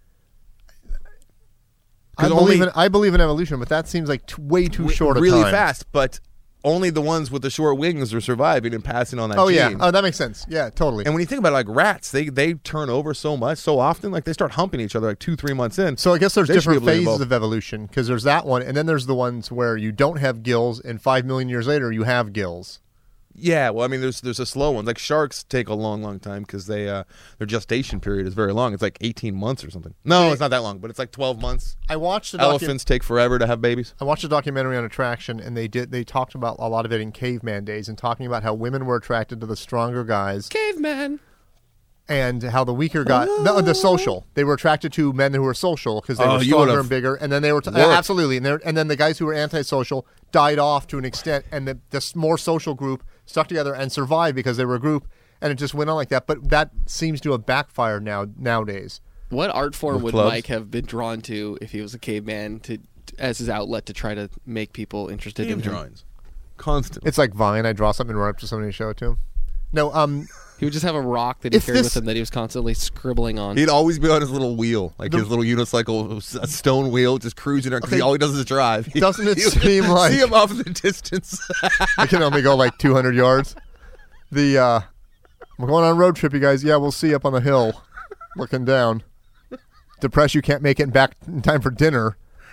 I believe in evolution, but that seems like way too short a really time. fast, but only the ones with the short wings are surviving and passing on that Oh gene. yeah, oh that makes sense. Yeah, totally. And when you think about it, like rats, they turn over so often, like they start humping each other like 2-3 months in. So I guess there's They should be different able to phases evolve. of evolution because there's that one, and then there's the ones where you don't have gills, and 5 million years later you have gills. Yeah, well, I mean, there's a slow one. Like sharks take a long time because their gestation period is very long. It's like 18 months or something. No, it's not that long, but it's like 12 months. I watched the Elephants take forever to have babies. I watched a documentary on attraction, and they talked about a lot of it in caveman days, and talking about how women were attracted to the stronger guys, Caveman. and how the weaker guy, the social, they were attracted to men who were social because they Oh, were you stronger would've and bigger, and then they were worked. absolutely, and then the guys who were antisocial died off to an extent, and the more social group stuck together and survived because they were a group, and it just went on like that. But that seems to have backfired nowadays. What art form With would clubs? Mike have been drawn to if he was a caveman as his outlet to try to make people interested in Cave him? drawings. Constantly. It's like Vine. I draw something, run up to somebody, and show it to him. No, He would just have a rock that he If carried this- with him that he was constantly scribbling on. He'd always be on his little wheel, like his little unicycle, a stone wheel, just cruising around because all he does is drive. Doesn't it You seem like- see him off in the distance? I can only go like 200 yards. We're going on a road trip, you guys. Yeah, we'll see you up on the hill, looking down. Depressed you can't make it back in time for dinner.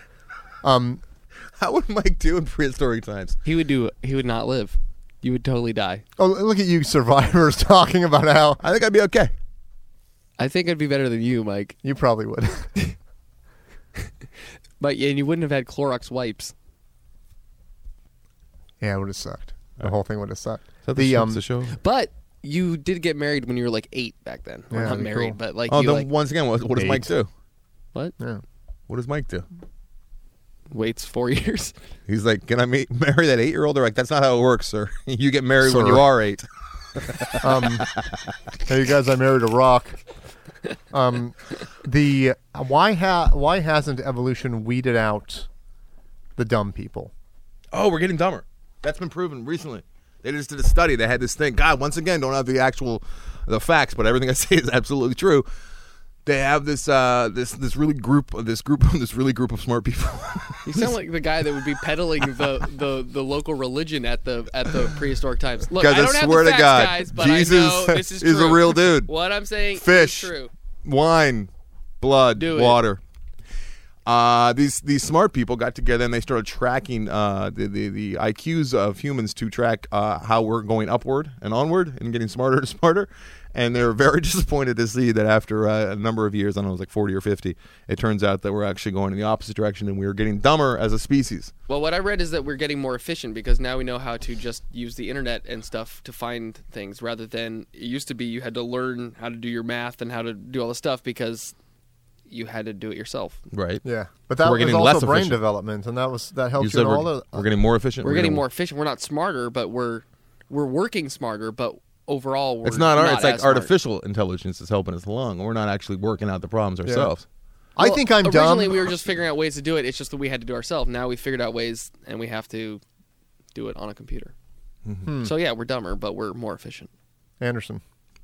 How would Mike do in prehistoric times? He would not live. You would totally die. Oh, look at you survivors talking about how I think I'd be okay. I think I'd be better than you, Mike. you probably would. But and you wouldn't have had Clorox wipes. Yeah, it would have sucked. The whole thing would have sucked. Is that the show? But you did get married when you were like 8 back then. Well, Yeah, not that'd be married, cool. but like Oh, you then like once again, what does Mike 8. do? what? Yeah. What does Mike do? Waits 4 years. He's like, can I marry that 8-year-old? They're like, that's not how it works, sir. You get married when Sir. you are 8. Hey, you guys, I married a rock. Why hasn't evolution weeded out the dumb people? Oh, we're getting dumber. That's been proven recently. They just did a study. They had this thing. God, once again, don't have the facts, but everything I say is absolutely true. They have this really group of smart people. You sound like the guy that would be peddling the local religion at the prehistoric times. Look, Guys, I don't have swear the to facts, God, guys, but Jesus I know this is is true. a real dude. What I'm saying Fish, is true. wine, blood, Do it. water. These smart people got together and they started tracking the IQs of humans to track how we're going upward and onward and getting smarter and smarter. And they're very disappointed to see that after a number of years, I don't know, it was like 40 or 50, it turns out that we're actually going in the opposite direction and we're getting dumber as a species. Well, what I read is that we're getting more efficient because now we know how to just use the internet and stuff to find things rather than it used to be you had to learn how to do your math and how to do all the stuff because you had to do it yourself. Right. Yeah, but that We're was getting also less brain efficient. development, and that You helps you said in all the. we're getting more efficient. We're getting more efficient. We're not smarter, but we're working smarter, but overall we're It's not as it's like smart. artificial intelligence is helping us along. We're not actually working out the problems ourselves. I Well, think I'm dumb. Originally, we were just figuring out ways to do it. It's just that we had to do it ourselves. Now we figured out ways, and we have to do it on a computer. So yeah, we're dumber, but we're more efficient. Anderson.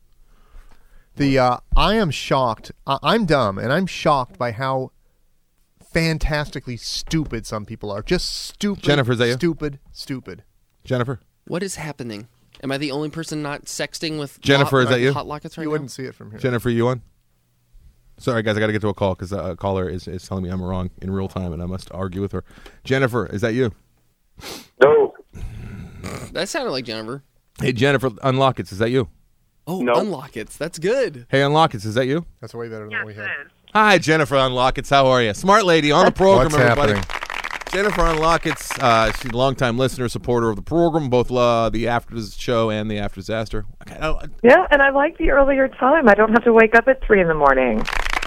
I am shocked. I'm dumb, and I'm shocked by how fantastically stupid some people are. Just stupid. Jennifer, is that you? Stupid. Jennifer? What is happening? Am I the only person not sexting with Jennifer, is that you? hot lockets right You now? wouldn't see it from here. Jennifer, you on? Sorry, guys, I got to get to a call because a caller is telling me I'm wrong in real time, and I must argue with her. Jennifer, is that you? No. That sounded like Jennifer. Hey, Jennifer, Unlockits, is that you? Oh, No. Unlockits. That's good. Hey, Unlockits, is that you? That's way better than what we had. Hi, Jennifer Unlockits. How are you? Smart lady on the program, What's everybody. happening? Jennifer Unlockits, she's a longtime listener, supporter of the program, both the After Show and the After Disaster. Okay, Yeah, and I like the earlier time. I don't have to wake up at 3 in the morning.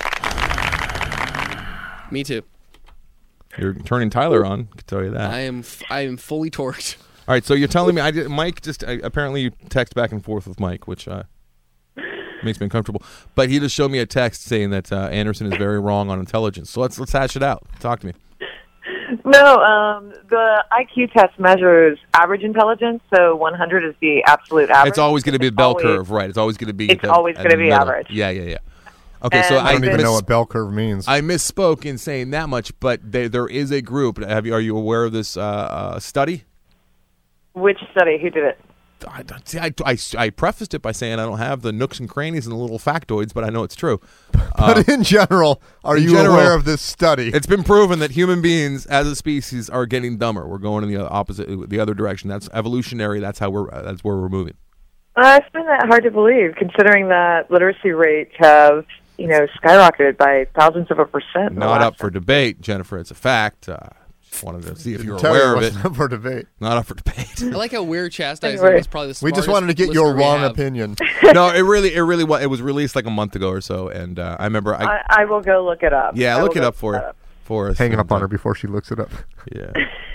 Me too. you're turning Tyler on, I can tell you that. I am fully torqued. All right, so you're telling me Mike just apparently you text back and forth with Mike, which makes me uncomfortable. But he just showed me a text saying that Anderson is very wrong on intelligence. So let's hash it out. Talk to me. No, the IQ test measures average intelligence, so 100 is the absolute average. It's always going to be a bell curve, right? It's always going to be. It's always going to be average. Yeah. Okay, so And I don't even know what bell curve means. I misspoke in saying that much, but there is a group. Are you aware of this study? Which study? Who did it? I prefaced it by saying I don't have the nooks and crannies and the little factoids, but I know it's true. But in general, are you aware of this study? It's been proven that human beings, as a species, are getting dumber. We're going in the other direction. That's evolutionary. That's where we're moving. I find that hard to believe, considering that literacy rates have, skyrocketed by thousands of a percent. Not up for debate, Jennifer. It's a fact. Wanted to see if you were Tell aware you of it. Not up for debate. Not up for debate. I like how we're chastising. Anyway. Was probably the We just smartest wanted to get your listener we wrong have. opinion. No, it really was. It was released like a month ago or so, and I remember. I will go look it up. Yeah, I look will it go up for us. Hanging and, up on her before she looks it up. Yeah.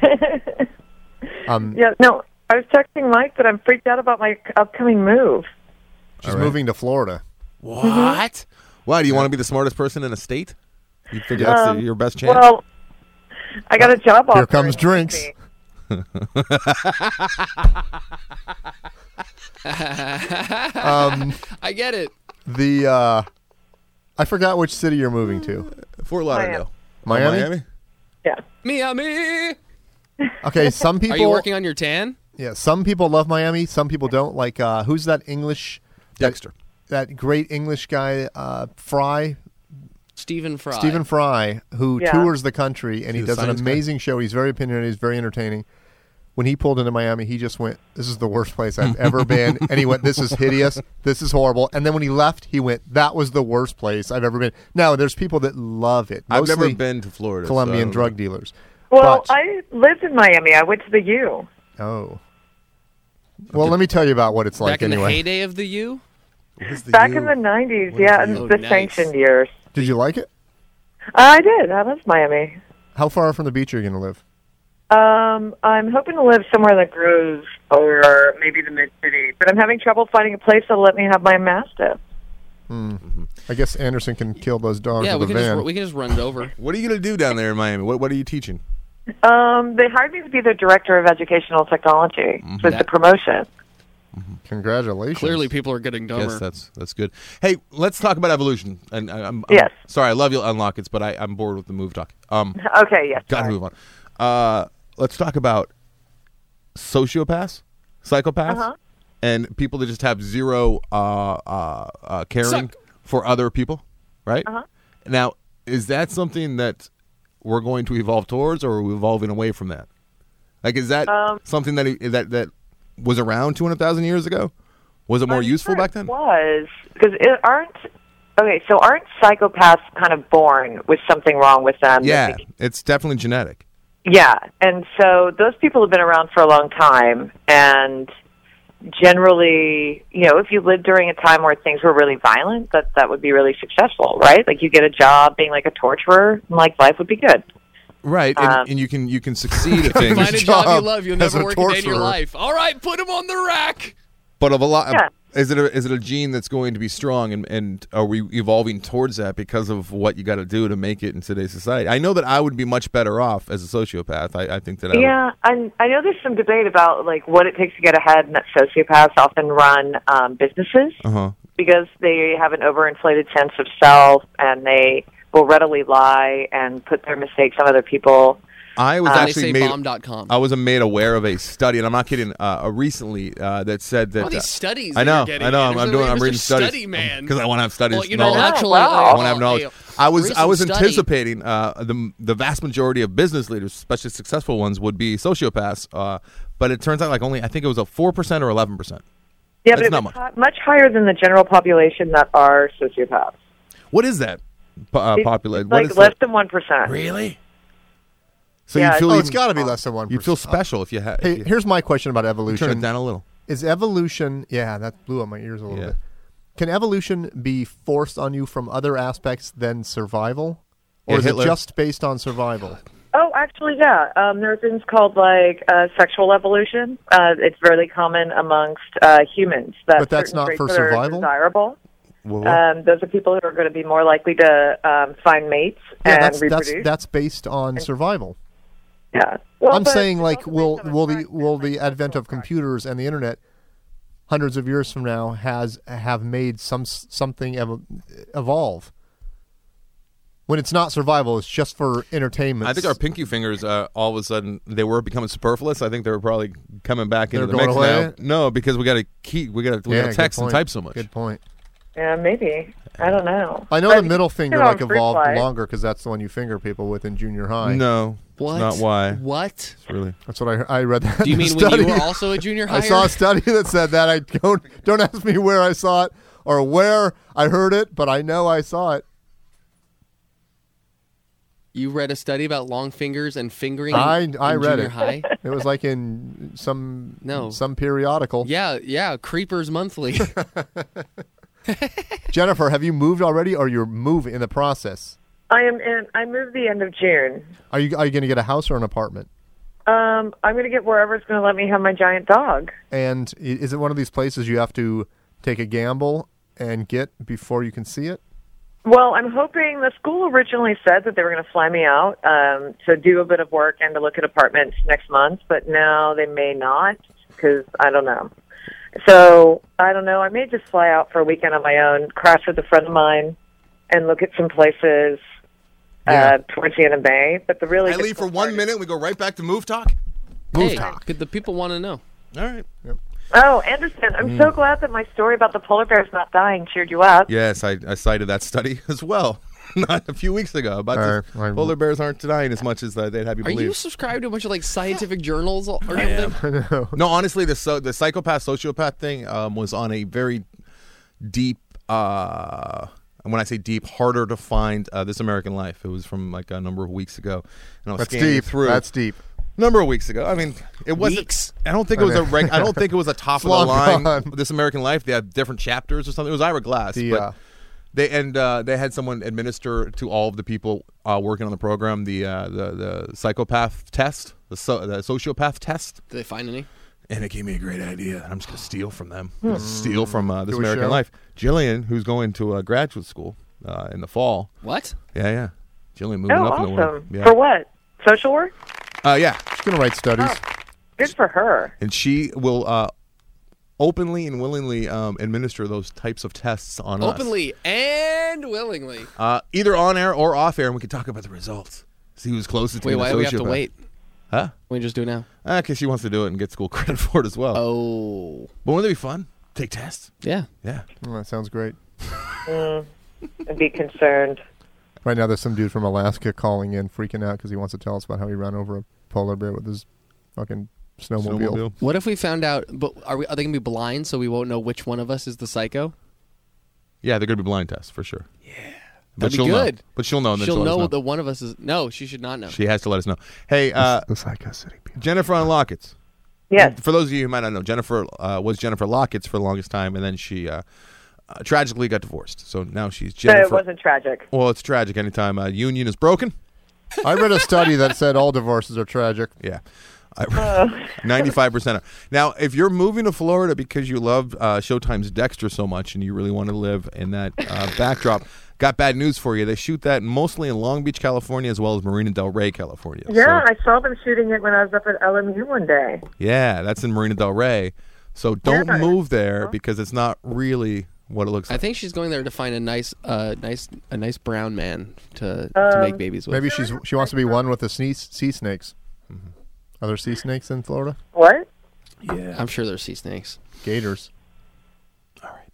Yeah, no, I was texting Mike that I'm freaked out about my upcoming move. She's All right. moving to Florida. What? Why do you want to be the smartest person in a state? You figure that's your best chance? Well, I got a job offer. Here comes in drinks. Tennessee. I get it. I forgot which city you're moving to. Fort Lauderdale. Miami? Yeah. Miami. Okay, some people. Are you working on your tan? Yeah, some people love Miami. Some people don't. Like, who's that English? Dexter. That great English guy, Fry. Stephen Fry. Stephen Fry, who Yeah. tours the country, and he He's a does an science guy. amazing show. He's very opinionated. He's very entertaining. When he pulled into Miami, he just went, "This is the worst place I've ever been." And he went, "This is hideous. This is horrible." And then when he left, he went, "That was the worst place I've ever been." Now, there's people that love it. I've never Mostly been to Florida. Colombian so drug dealers. Well, But- I lived in Miami. I went to the U. Oh. Well, let me tell you about what it's like Back in anyway. the heyday of the U. What is the Back U? in the 90s, What yeah, is and the U? the Oh, nice. sanctioned years. Did you like it? I did. I loved Miami. How far from the beach are you going to live? I'm hoping to live somewhere in the Grove or maybe the Mid-City, but I'm having trouble finding a place that'll let me have my Mastiff. I guess Anderson can kill those dogs Yeah, with we a can van. just we can just run it over. What are you going to do down there in Miami? What are you teaching? They hired me to be the director of educational technology. So it's a promotion. Congratulations. Clearly, people are getting dumber. Yes, that's good. Hey, let's talk about evolution. And I'm Yes. sorry, I love you, Unlock It's, but I'm bored with the move talk. Okay, yes. Gotta sorry. move on. Let's talk about sociopaths, psychopaths, and people that just have zero caring Suck. for other people, right? Uh-huh. Now, is that something that we're going to evolve towards, or are we evolving away from that? Like, is that something that was around 200,000 years ago? Was it more useful back then? It was, because aren't psychopaths kind of born with something wrong with them? Yeah, it's definitely genetic. Yeah, and so those people have been around for a long time, and generally, if you lived during a time where things were really violent, that would be really successful, right? Like you get a job being like a torturer, and like life would be good. Right, and you can succeed at things. Find a job you job love. You'll as never a work a day in your torturer. life. All right, put him on the rack. But of a lot, Yeah. is it a gene that's going to be strong, and are we evolving towards that because of what you got to do to make it in today's society? I know that I would be much better off as a sociopath. I think that. Yeah, and I know there's some debate about like what it takes to get ahead, and that sociopaths often run businesses because they have an overinflated sense of self, and they will readily lie and put their mistakes on other people. I was They actually say made. bomb.com. I was made aware of a study, and I'm not kidding. Recently, that said that All these studies. I know, that you're getting, I'm Anderson. doing. I'm Mr. reading studies Study man. because I want to have studies. Well, you knowledge. know, actually, wow. I want to have knowledge. I was recent study- anticipating the vast majority of business leaders, especially successful ones, would be sociopaths. But it turns out like only I think it was a 4% or 11%. Yeah, That's but not it's much. much higher than the general population that are sociopaths. What is that? Populate. It's What like is less that? than 1%. Really? So Yeah, you feel Oh, even, it's got to be less than 1%. you'd feel special if you had. Hey, here's my question about turn evolution. it down a little. Is evolution? Yeah, that blew up my ears a little Yeah. bit. Can evolution be forced on you from other aspects than survival, or Yeah, is Hitler. it just based on survival? Oh, actually, yeah. There are things called like sexual evolution. It's very common amongst humans. That But that's certain not traits for that are survival? Desirable. Well, Those are people who are going to be more likely to find mates and reproduce. that's based on survival. Yeah. Well, I'm but saying, it's like, also based on will the advent of computers and the internet, hundreds of years from now, have made something evolve? When it's not survival, it's just for entertainment. I think our pinky fingers, all of a sudden, they were becoming superfluous. I think they were probably coming back into the going mix away? now. No, because we got to good text and point. type so much. Good point. Yeah, maybe. I don't know. I know But the middle finger you know, like fruit evolved flies. longer because that's the one you finger people with in junior high. No, What? Not why. What? It's really. That's what I read. That Do you in a mean when study. you were also a junior higher? I saw a study that said that. I don't ask me where I saw it or where I heard it, but I know I saw it. You read a study about long fingers and fingering I in read junior it. high? It was like in some No. some periodical. Yeah, Creepers Monthly. Jennifer, have you moved already, or you're moving in the process? I moved the end of June. Are you going to get a house or an apartment? I'm going to get wherever's going to let me have my giant dog. And is it one of these places you have to take a gamble and get before you can see it? Well, I'm hoping the school originally said that they were going to fly me out to do a bit of work and to look at apartments next month, but now they may not because I don't know. So I don't know. I may just fly out for a weekend on my own, crash with a friend of mine, and look at some places towards the end of May. But the really I leave for 1 minute. We go right back to move talk. Move Hey, talk. the people want to know. All right. Oh, Anderson, I'm so glad that my story about the polar bears not dying cheered you up. Yes, I cited that study as well. Not a few weeks ago about this. Polar bears aren't dying as much as they'd have you Are believe. you subscribed to a bunch of like scientific journals or something? No, honestly, the psychopath sociopath thing was on a very deep. And when I say deep, harder to find This American Life. It was from like a number of weeks ago, and I was That's scanning deep. through. That's deep. Number of weeks ago. I mean, it wasn't. Weeks? I don't think it was I don't think it was a top of the long line. gone. This American Life. They had different chapters or something. It was Ira Glass. But they had someone administer to all of the people working on the program the psychopath test, the sociopath test. Did they find any? And it gave me a great idea. I'm just going to steal from them. Steal from This Do a American show? Life. Jillian, who's going to graduate school in the fall. What? Yeah. Jillian moving Oh, up in the world. awesome. Yeah. For what? Social work? Yeah. She's going to write studies. Good for her. And she will openly and willingly administer those types of tests on us. Openly and willingly. Either on air or off air, and we can talk about the results. See who's closest to Wait, being why a do we have to sociopath. wait? Huh? We just do it now. Because she wants to do it and get school credit for it as well. Oh, But wouldn't it be fun? Take tests? yeah. Yeah. Oh, that sounds great. I'd be concerned. Right now, there's some dude from Alaska calling in, freaking out because he wants to tell us about how he ran over a polar bear with his fucking snowmobile. What if we found out? But are they gonna be blind so we won't know which one of us is the psycho? Yeah, they're going to be blind tests for sure. That'd be she'll good. know. But she'll know. And then She'll let us know the one of us is. No, she should not know. She has to let us know. Hey, The Psycho City people. Jennifer on Lockets. Yes. For those of you who might not know, Jennifer was Jennifer Lockets for the longest time, and then she tragically got divorced. So now she's So Jennifer. it wasn't tragic. Well, it's tragic anytime a union is broken. I read a study that said all divorces are tragic. Yeah. 95%. Now, if you're moving to Florida because you love Showtime's Dexter so much and you really want to live in that backdrop, got bad news for you. They shoot that mostly in Long Beach, California, as well as Marina Del Rey, California. Yeah, So, I saw them shooting it when I was up at LMU one day. yeah, that's in Marina Del Rey. So don't Yeah. move there because it's not really what it looks I like. think she's going there to find a nice brown man to make babies with. Maybe she wants to be one with the sea snakes. Are there sea snakes in Florida? What? Yeah. I'm sure there's sea snakes. Gators. All right.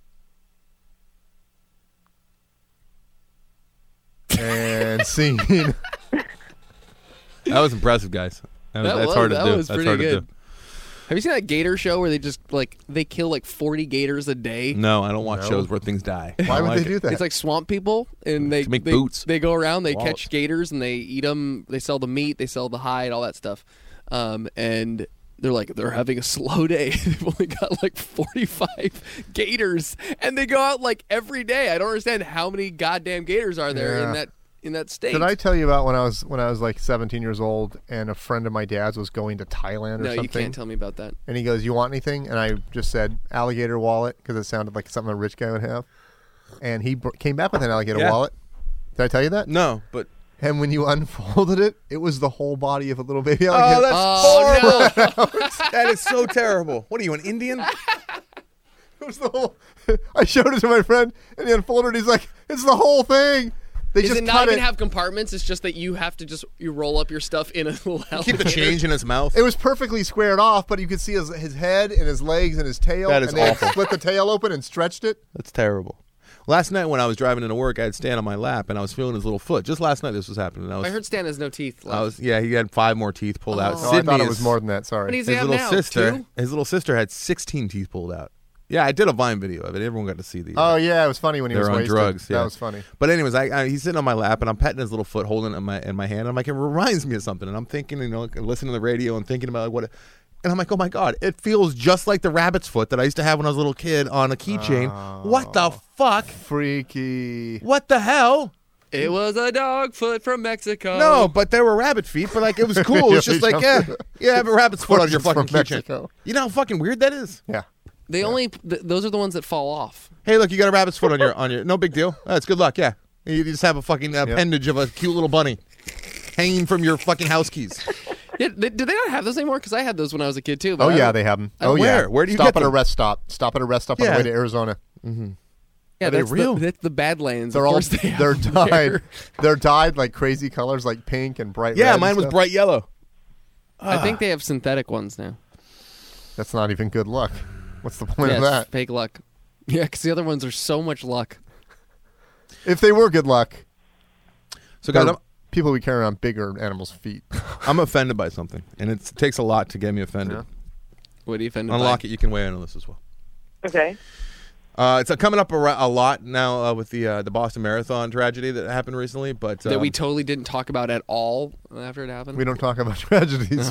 And scene. That was impressive, guys. That's hard to do. Was That's pretty hard good. to do. Have you seen that gator show where they just they kill like 40 gators a day? No, I don't watch No. shows where things die. Why I would like they it. do that? It's like swamp people, and they To make they, boots. They go around, they Wallets. catch gators, and they eat them. They sell the meat, they sell the hide, all that stuff. And they're having a slow day. They've only got like 45 gators, and they go out like every day. I don't understand how many goddamn gators are there Yeah. in that state. Did I tell you about when I was like 17 years old and a friend of my dad's was going to Thailand or No, something? you can't tell me about that. And he goes, "You want anything?" And I just said, "Alligator wallet," because it sounded like something a rich guy would have. and he came back with an alligator Yeah. wallet. Did I tell you that? No, but And when you unfolded it, it was the whole body of a little baby alligator. that's Oh, horrible. That is so terrible. What are you, an Indian? It was the whole. I showed it to my friend, and he unfolded it. He's like, "It's the whole thing." They Does just it not cut even it. have compartments? It's just that you have to you roll up your stuff in a little Keep the alligator. change in his mouth. It was perfectly squared off, but you could see his head and his legs and his tail. That is and they had awful. split the tail open and stretched it. That's terrible. Last night when I was driving into work, I had Stan on my lap, and I was feeling his little foot. Just last night this was happening. I heard Stan has no teeth left. He had 5 more teeth pulled out. Oh, I thought it was more than that. How Sorry. many does he His have little now? sister. 2? His little sister had 16 teeth pulled out. Yeah, I did a Vine video of it. Everyone got to see these. Oh yeah, it was funny when he They was were on wasted. drugs. Yeah. That was funny. But anyways, he's sitting on my lap, and I'm petting his little foot, holding it in my hand. And I'm like, it reminds me of something. And I'm thinking, listening to the radio and thinking about what. And I'm like, oh my god, it feels just like the rabbit's foot that I used to have when I was a little kid on a keychain. What the fuck? Freaky. What the hell? It was a dog foot from Mexico. No, but they were rabbit feet. But like, it was cool. It's just like, have a rabbit's foot on your fucking From keychain. Mexico. You know how fucking weird that is? Yeah. They only those are the ones that fall off. Hey, look, you got a rabbit's foot on your. No big deal. That's good luck. Yeah, you just have a fucking appendage of a cute little bunny hanging from your fucking house keys. Yeah, do they not have those anymore? Because I had those when I was a kid too. but Oh I yeah, don't- they have them. I- Oh yeah. Where? Where do you stop get at a them? rest stop? Stop at a rest stop on Yeah. the way to Arizona. Yeah, Are they that's real? that's the Badlands. They're of all course they have they're them dyed. there. They're dyed like crazy colors, like pink and bright. Yeah, red mine and was stuff. bright yellow. I think they have synthetic ones now. That's not even good luck. What's the point Yeah, of it's that? fake luck. Yeah, because the other ones are so much luck. If they were good luck, So guys, they're people we carry on bigger animals' feet. I'm offended by something, and it takes a lot to get me offended. Yeah. What do you offend? Unlock it. You can weigh in on this as well. Okay. It's coming up a lot now with the Boston Marathon tragedy that happened recently, but that we totally didn't talk about at all after it happened. We don't talk about tragedies.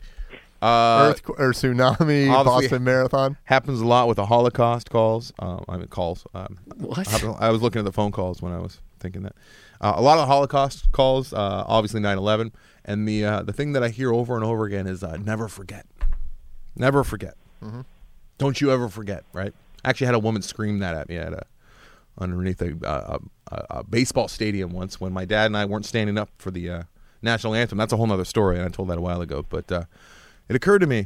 uh, Or tsunami, obviously- Boston Marathon. happens a lot with the Holocaust calls. Calls. What? I was looking at the phone calls when I was thinking that. A lot of Holocaust calls, obviously 9/11, and the thing that I hear over and over again is never forget. Never forget. Mm-hmm. Don't you ever forget, right? I actually had a woman scream that at me underneath a baseball stadium once when my dad and I weren't standing up for the national anthem. That's a whole other story, and I told that a while ago. But it occurred to me,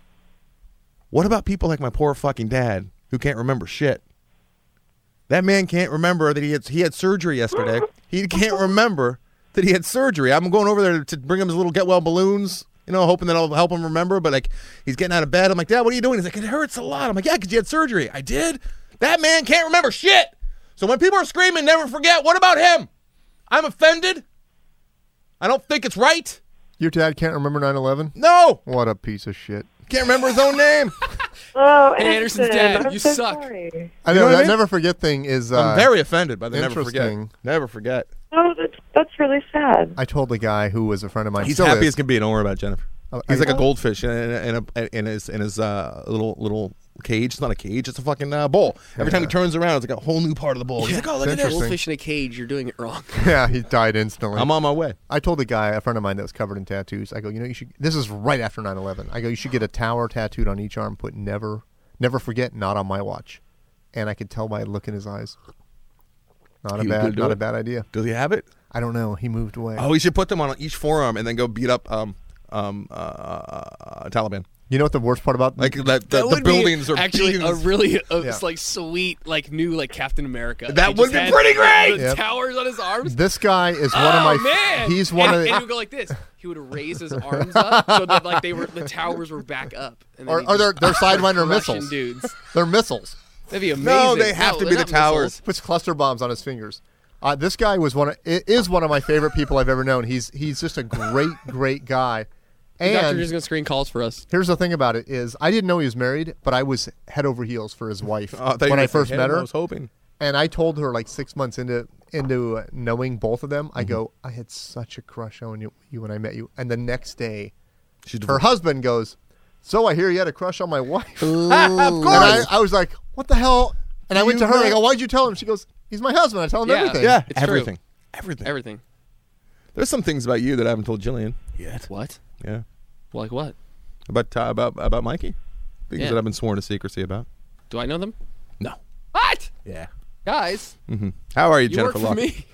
what about people like my poor fucking dad who can't remember shit? That man can't remember that he had surgery yesterday. He can't remember that he had surgery. I'm going over there to bring him his little get well balloons, hoping that I'll help him remember. But like, he's getting out of bed. I'm like, Dad, what are you doing? He's like, it hurts a lot. I'm like, yeah, because you had surgery. I did. That man can't remember shit. So when people are screaming, never forget, what about him? I'm offended. I don't think it's right. Your dad can't remember 9/11? No, What a piece of shit. can't remember his own name. Oh, Hey, Anderson's dad, I'm you so suck. Sorry. I You know know what I that mean? never forget thing is. I'm very offended by the never forget. interesting. Never forget. Oh, that's really sad. I told the guy who was a friend of mine. He's still happy is. as can be. Don't worry about it, Jennifer. Oh, He's I- like a goldfish in his little cage. It's not a cage. It's a fucking bowl. Every time he turns around, it's like a whole new part of the bowl. He's like, oh, look at this. Interesting. Goldfish in a cage. You're doing it wrong. Yeah, he died instantly. I'm on my way. I told the guy, a friend of mine that was covered in tattoos, I go, you should. This is right after 9/11. I go, you should get a tower tattooed on each arm. Put never forget, not on my watch. And I could tell by the look in his eyes. Not He was gonna do a it? bad idea. Does he have it? I don't know. He moved away. Oh, he should put them on each forearm and then go beat up Taliban. You know what the worst part about Like that That the would be buildings are actually being- a really Yeah. like sweet like new like Captain America. That He would just be had pretty great! The Yep. towers on his arms. This guy is one of my. Man. He's one and, of and he the. would go like this. He would raise his arms up so that like the towers were back up. And then Or, he'd or they're just Sidewinder crushing missiles. Dudes. They're missiles. That'd be amazing. No, they have to they're be the not towers. missiles. Puts cluster bombs on his fingers. This guy is one of my favorite people I've ever known. He's just a great guy. The doctor And just gonna screen calls for us. here's the thing about it is I didn't know he was married, but I was head over heels for his wife Oh, thought you when were I first saying met him. her. I was hoping. And I told her like 6 months into knowing both of them, I Mm-hmm. go, I had such a crush on you when I met you. And the next day, She's her husband goes, so I hear you had a crush on my wife. of And course. I was like, what the hell? And I went to her. I met- go, why'd you tell him? She goes, he's my husband. I tell him Yeah. everything. Yeah, It's true. everything. Everything. Everything. There's some things about you that I haven't told Jillian yet. What? Yeah. Like what? About Mikey. Things Yeah. that I've been sworn to secrecy about. Do I know them? No. What? Yeah. Guys, How are you, you work Jennifer for Locke? me.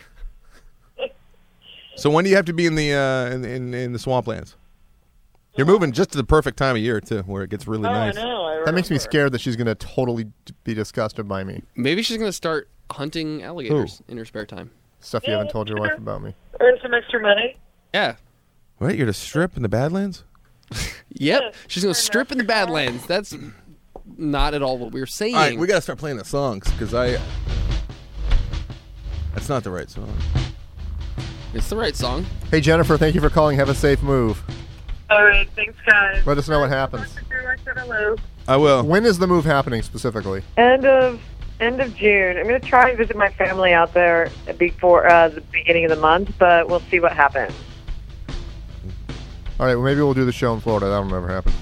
So when do you have to be in the in the swamplands? You're moving just to the perfect time of year too, where it gets really nice. I know. That makes me scared that she's going to totally be disgusted by me. Maybe she's gonna start hunting alligators in her spare time. Stuff you haven't told your wife about me. Earn some extra money. Yeah. Wait, you're to strip in the Badlands? Yep. She's gonna strip in the Badlands. That's not at all what we were saying. All right, we got to start playing the songs because that's not the right song. It's the right song. Hey, Jennifer, thank you for calling. Have a safe move. All right, thanks, guys. Let us know what happens. I will. When is the move happening specifically? End of June. I'm going to try and visit my family out there before the beginning of the month, but we'll see what happens. All right, well, maybe we'll do the show in Florida. That'll never happen.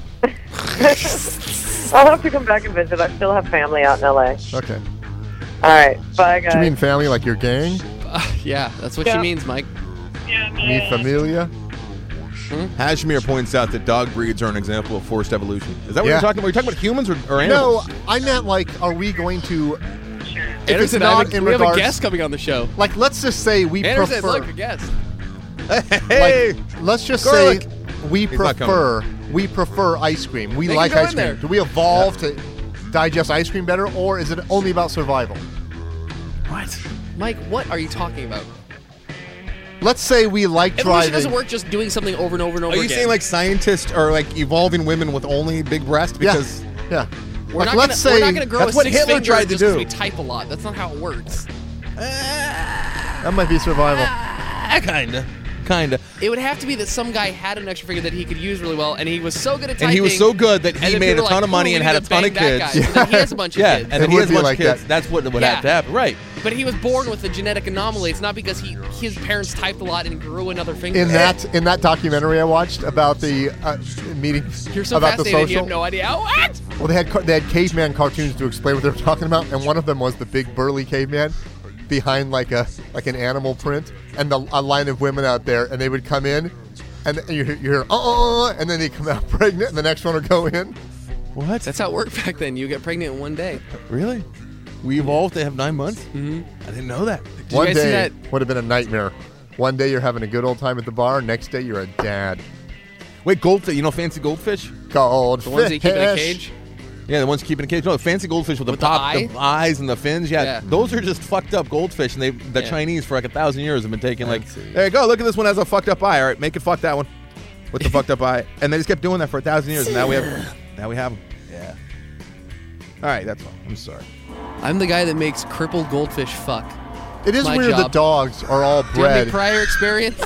I'll have to come back and visit. I still have family out in LA. Okay. All right, bye, guys. Do you mean family like your gang? Yeah, that's what Yeah. she means, Mike. Mi familia? Hashmir points out that dog breeds are an example of forced evolution. Is that what Yeah. you're talking about? Are you talking about humans or No, animals? I meant like, are we going to... If it's Anderson, not in we have a regards... guest coming on the show. Like, let's just say we Anderson, prefer... look, a guest. Hey! Like, let's just Garlic. say we not prefer ice cream. We They like can go ice in cream. there. Do we evolve to digest ice cream better, or is it only about survival? What? Mike, what are you talking about? Let's say we like Evolution driving. doesn't work just doing something over and over and over Are you again. saying like scientists are like evolving women with only big breasts because Yeah. we're Like, not let's gonna, say we're not going to grow that's a what six Hitler finger tried to just 'cause do. we type a lot. That's not how it works. that might be survival. kinda. It would have to be that some guy had an extra finger that he could use really well, and he was so good at typing. And he was so good that and he then made a people were ton like, of money "Ooh, and we had a need to ton of bang that kids. guy." So then he has a bunch of Yeah, kids. and then It he would has a be bunch like of kids. that. That's what would Yeah. have to happen, right? But he was born with a genetic anomaly. It's not because his parents typed a lot and grew another finger. In that documentary I watched about the meeting You're so about the fascinated, social. you have no idea. What? Well, they had caveman cartoons to explain what they were talking about, and one of them was the big burly caveman behind like an animal print, and a line of women out there, and they would come in, and you hear and then they come out pregnant, and the next one would go in. What? That's how it worked back then. You get pregnant in one day. Really? We evolved to have 9 months? Mm-hmm. I didn't know that. you One guys see day that? would have been a nightmare. One day you're having a good old time at the bar, next day you're a dad. Wait, goldfish. You know fancy goldfish? Goldfish. The ones that you keep in a cage. Yeah, the ones keeping a cage. No, fancy goldfish with the With the pop, eye? the eyes and the fins. Yeah, Yeah. those are just fucked up goldfish, and the Yeah. Chinese for like 1,000 years have been taking like, Fancy. there you go, look at this one has a fucked up eye. All right, make it fuck that one with the fucked up eye, and they just kept doing that for 1,000 years, and now we have them. Yeah. All right, that's all. I'm sorry. I'm the guy that makes crippled goldfish fuck. It is My weird job. that dogs are all Do you have any bred. prior experience?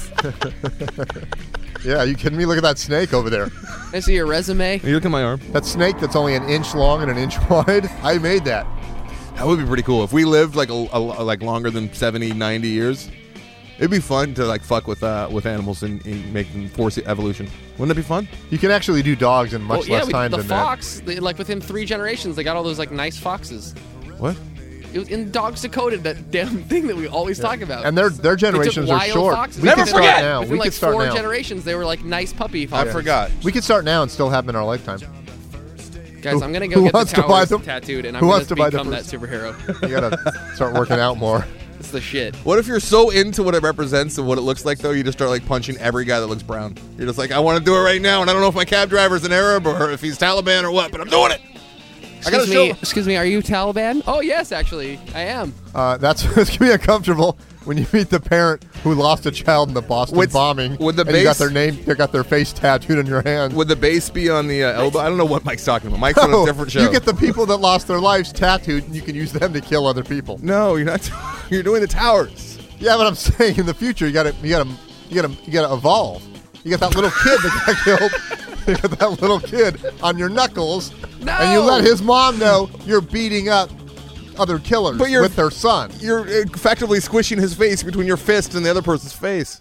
Yeah, you kidding me? Look at that snake over there. I see your resume. You look at my arm. That snake that's only an inch long and an inch wide. I made that. That would be pretty cool if we lived like like longer than 70, 90 years. It'd be fun to like fuck with animals and make them force evolution. Wouldn't it be fun? You can actually do dogs in much less time the than fox. Like within 3 generations, they got all those like nice foxes. What? It was in Dogs Decoded, that damn thing that we always talk about. that. And their They took generations are wild short. foxes. We Never could start forget! now. Within We like could start 4 now. generations, they were like nice puppy I foxes. forgot. We could start now and still have them in our lifetime. Guys, I'm gonna Who go get the wants to buy towers them? tattooed, and I'm Who gonna wants to buy the become that first- superhero. You gotta start working out more. It's the shit. What if you're so into what it represents and what it looks like, though, you just start like punching every guy that looks brown? You're just like, I want to do it right now, and I don't know if my cab driver's an Arab or if he's Taliban or what, but I'm doing it. I gotta show. Excuse me, are you Taliban? Oh yes, actually, I am. That's it's gonna be uncomfortable when you meet the parent who lost a child in the Boston With- bombing. with the and you got base- their name, they got their face tattooed on your hand. Would the base be on the elbow? I don't know what Mike's talking about. Mike's on a different show. You get the people that lost their lives tattooed, and you can use them to kill other people. No, you're not. You're doing the towers. Yeah, but I'm saying in the future, you gotta evolve. You got that little kid that got killed. You got that little kid on your knuckles, and you let his mom know you're beating up other killers But you're- with their son. You're effectively squishing his face between your fist and the other person's face.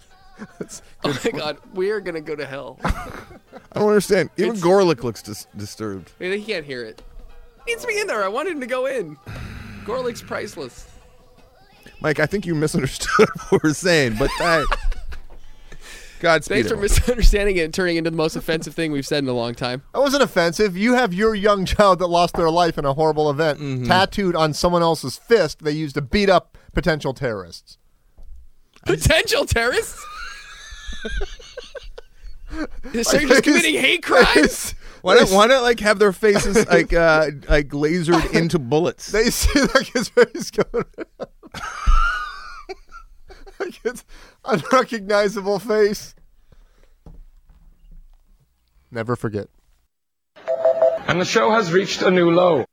Oh my god, we are gonna go to hell. I don't understand. Even Gorlick looks disturbed. Wait, he can't hear it. He needs to be in there. I wanted him to go in. Gorlick's priceless. Mike, I think you misunderstood what we're saying, but Godspeed. Thanks for everyone. misunderstanding it and turning into the most offensive thing we've said in a long time. That wasn't offensive. You have your young child that lost their life in a horrible event tattooed on someone else's fist they used to beat up potential terrorists. Potential terrorists? So you're just committing hate crimes? Why not like have their faces like lasered into bullets? They see like his face going like it's unrecognizable face. Never forget. And the show has reached a new low.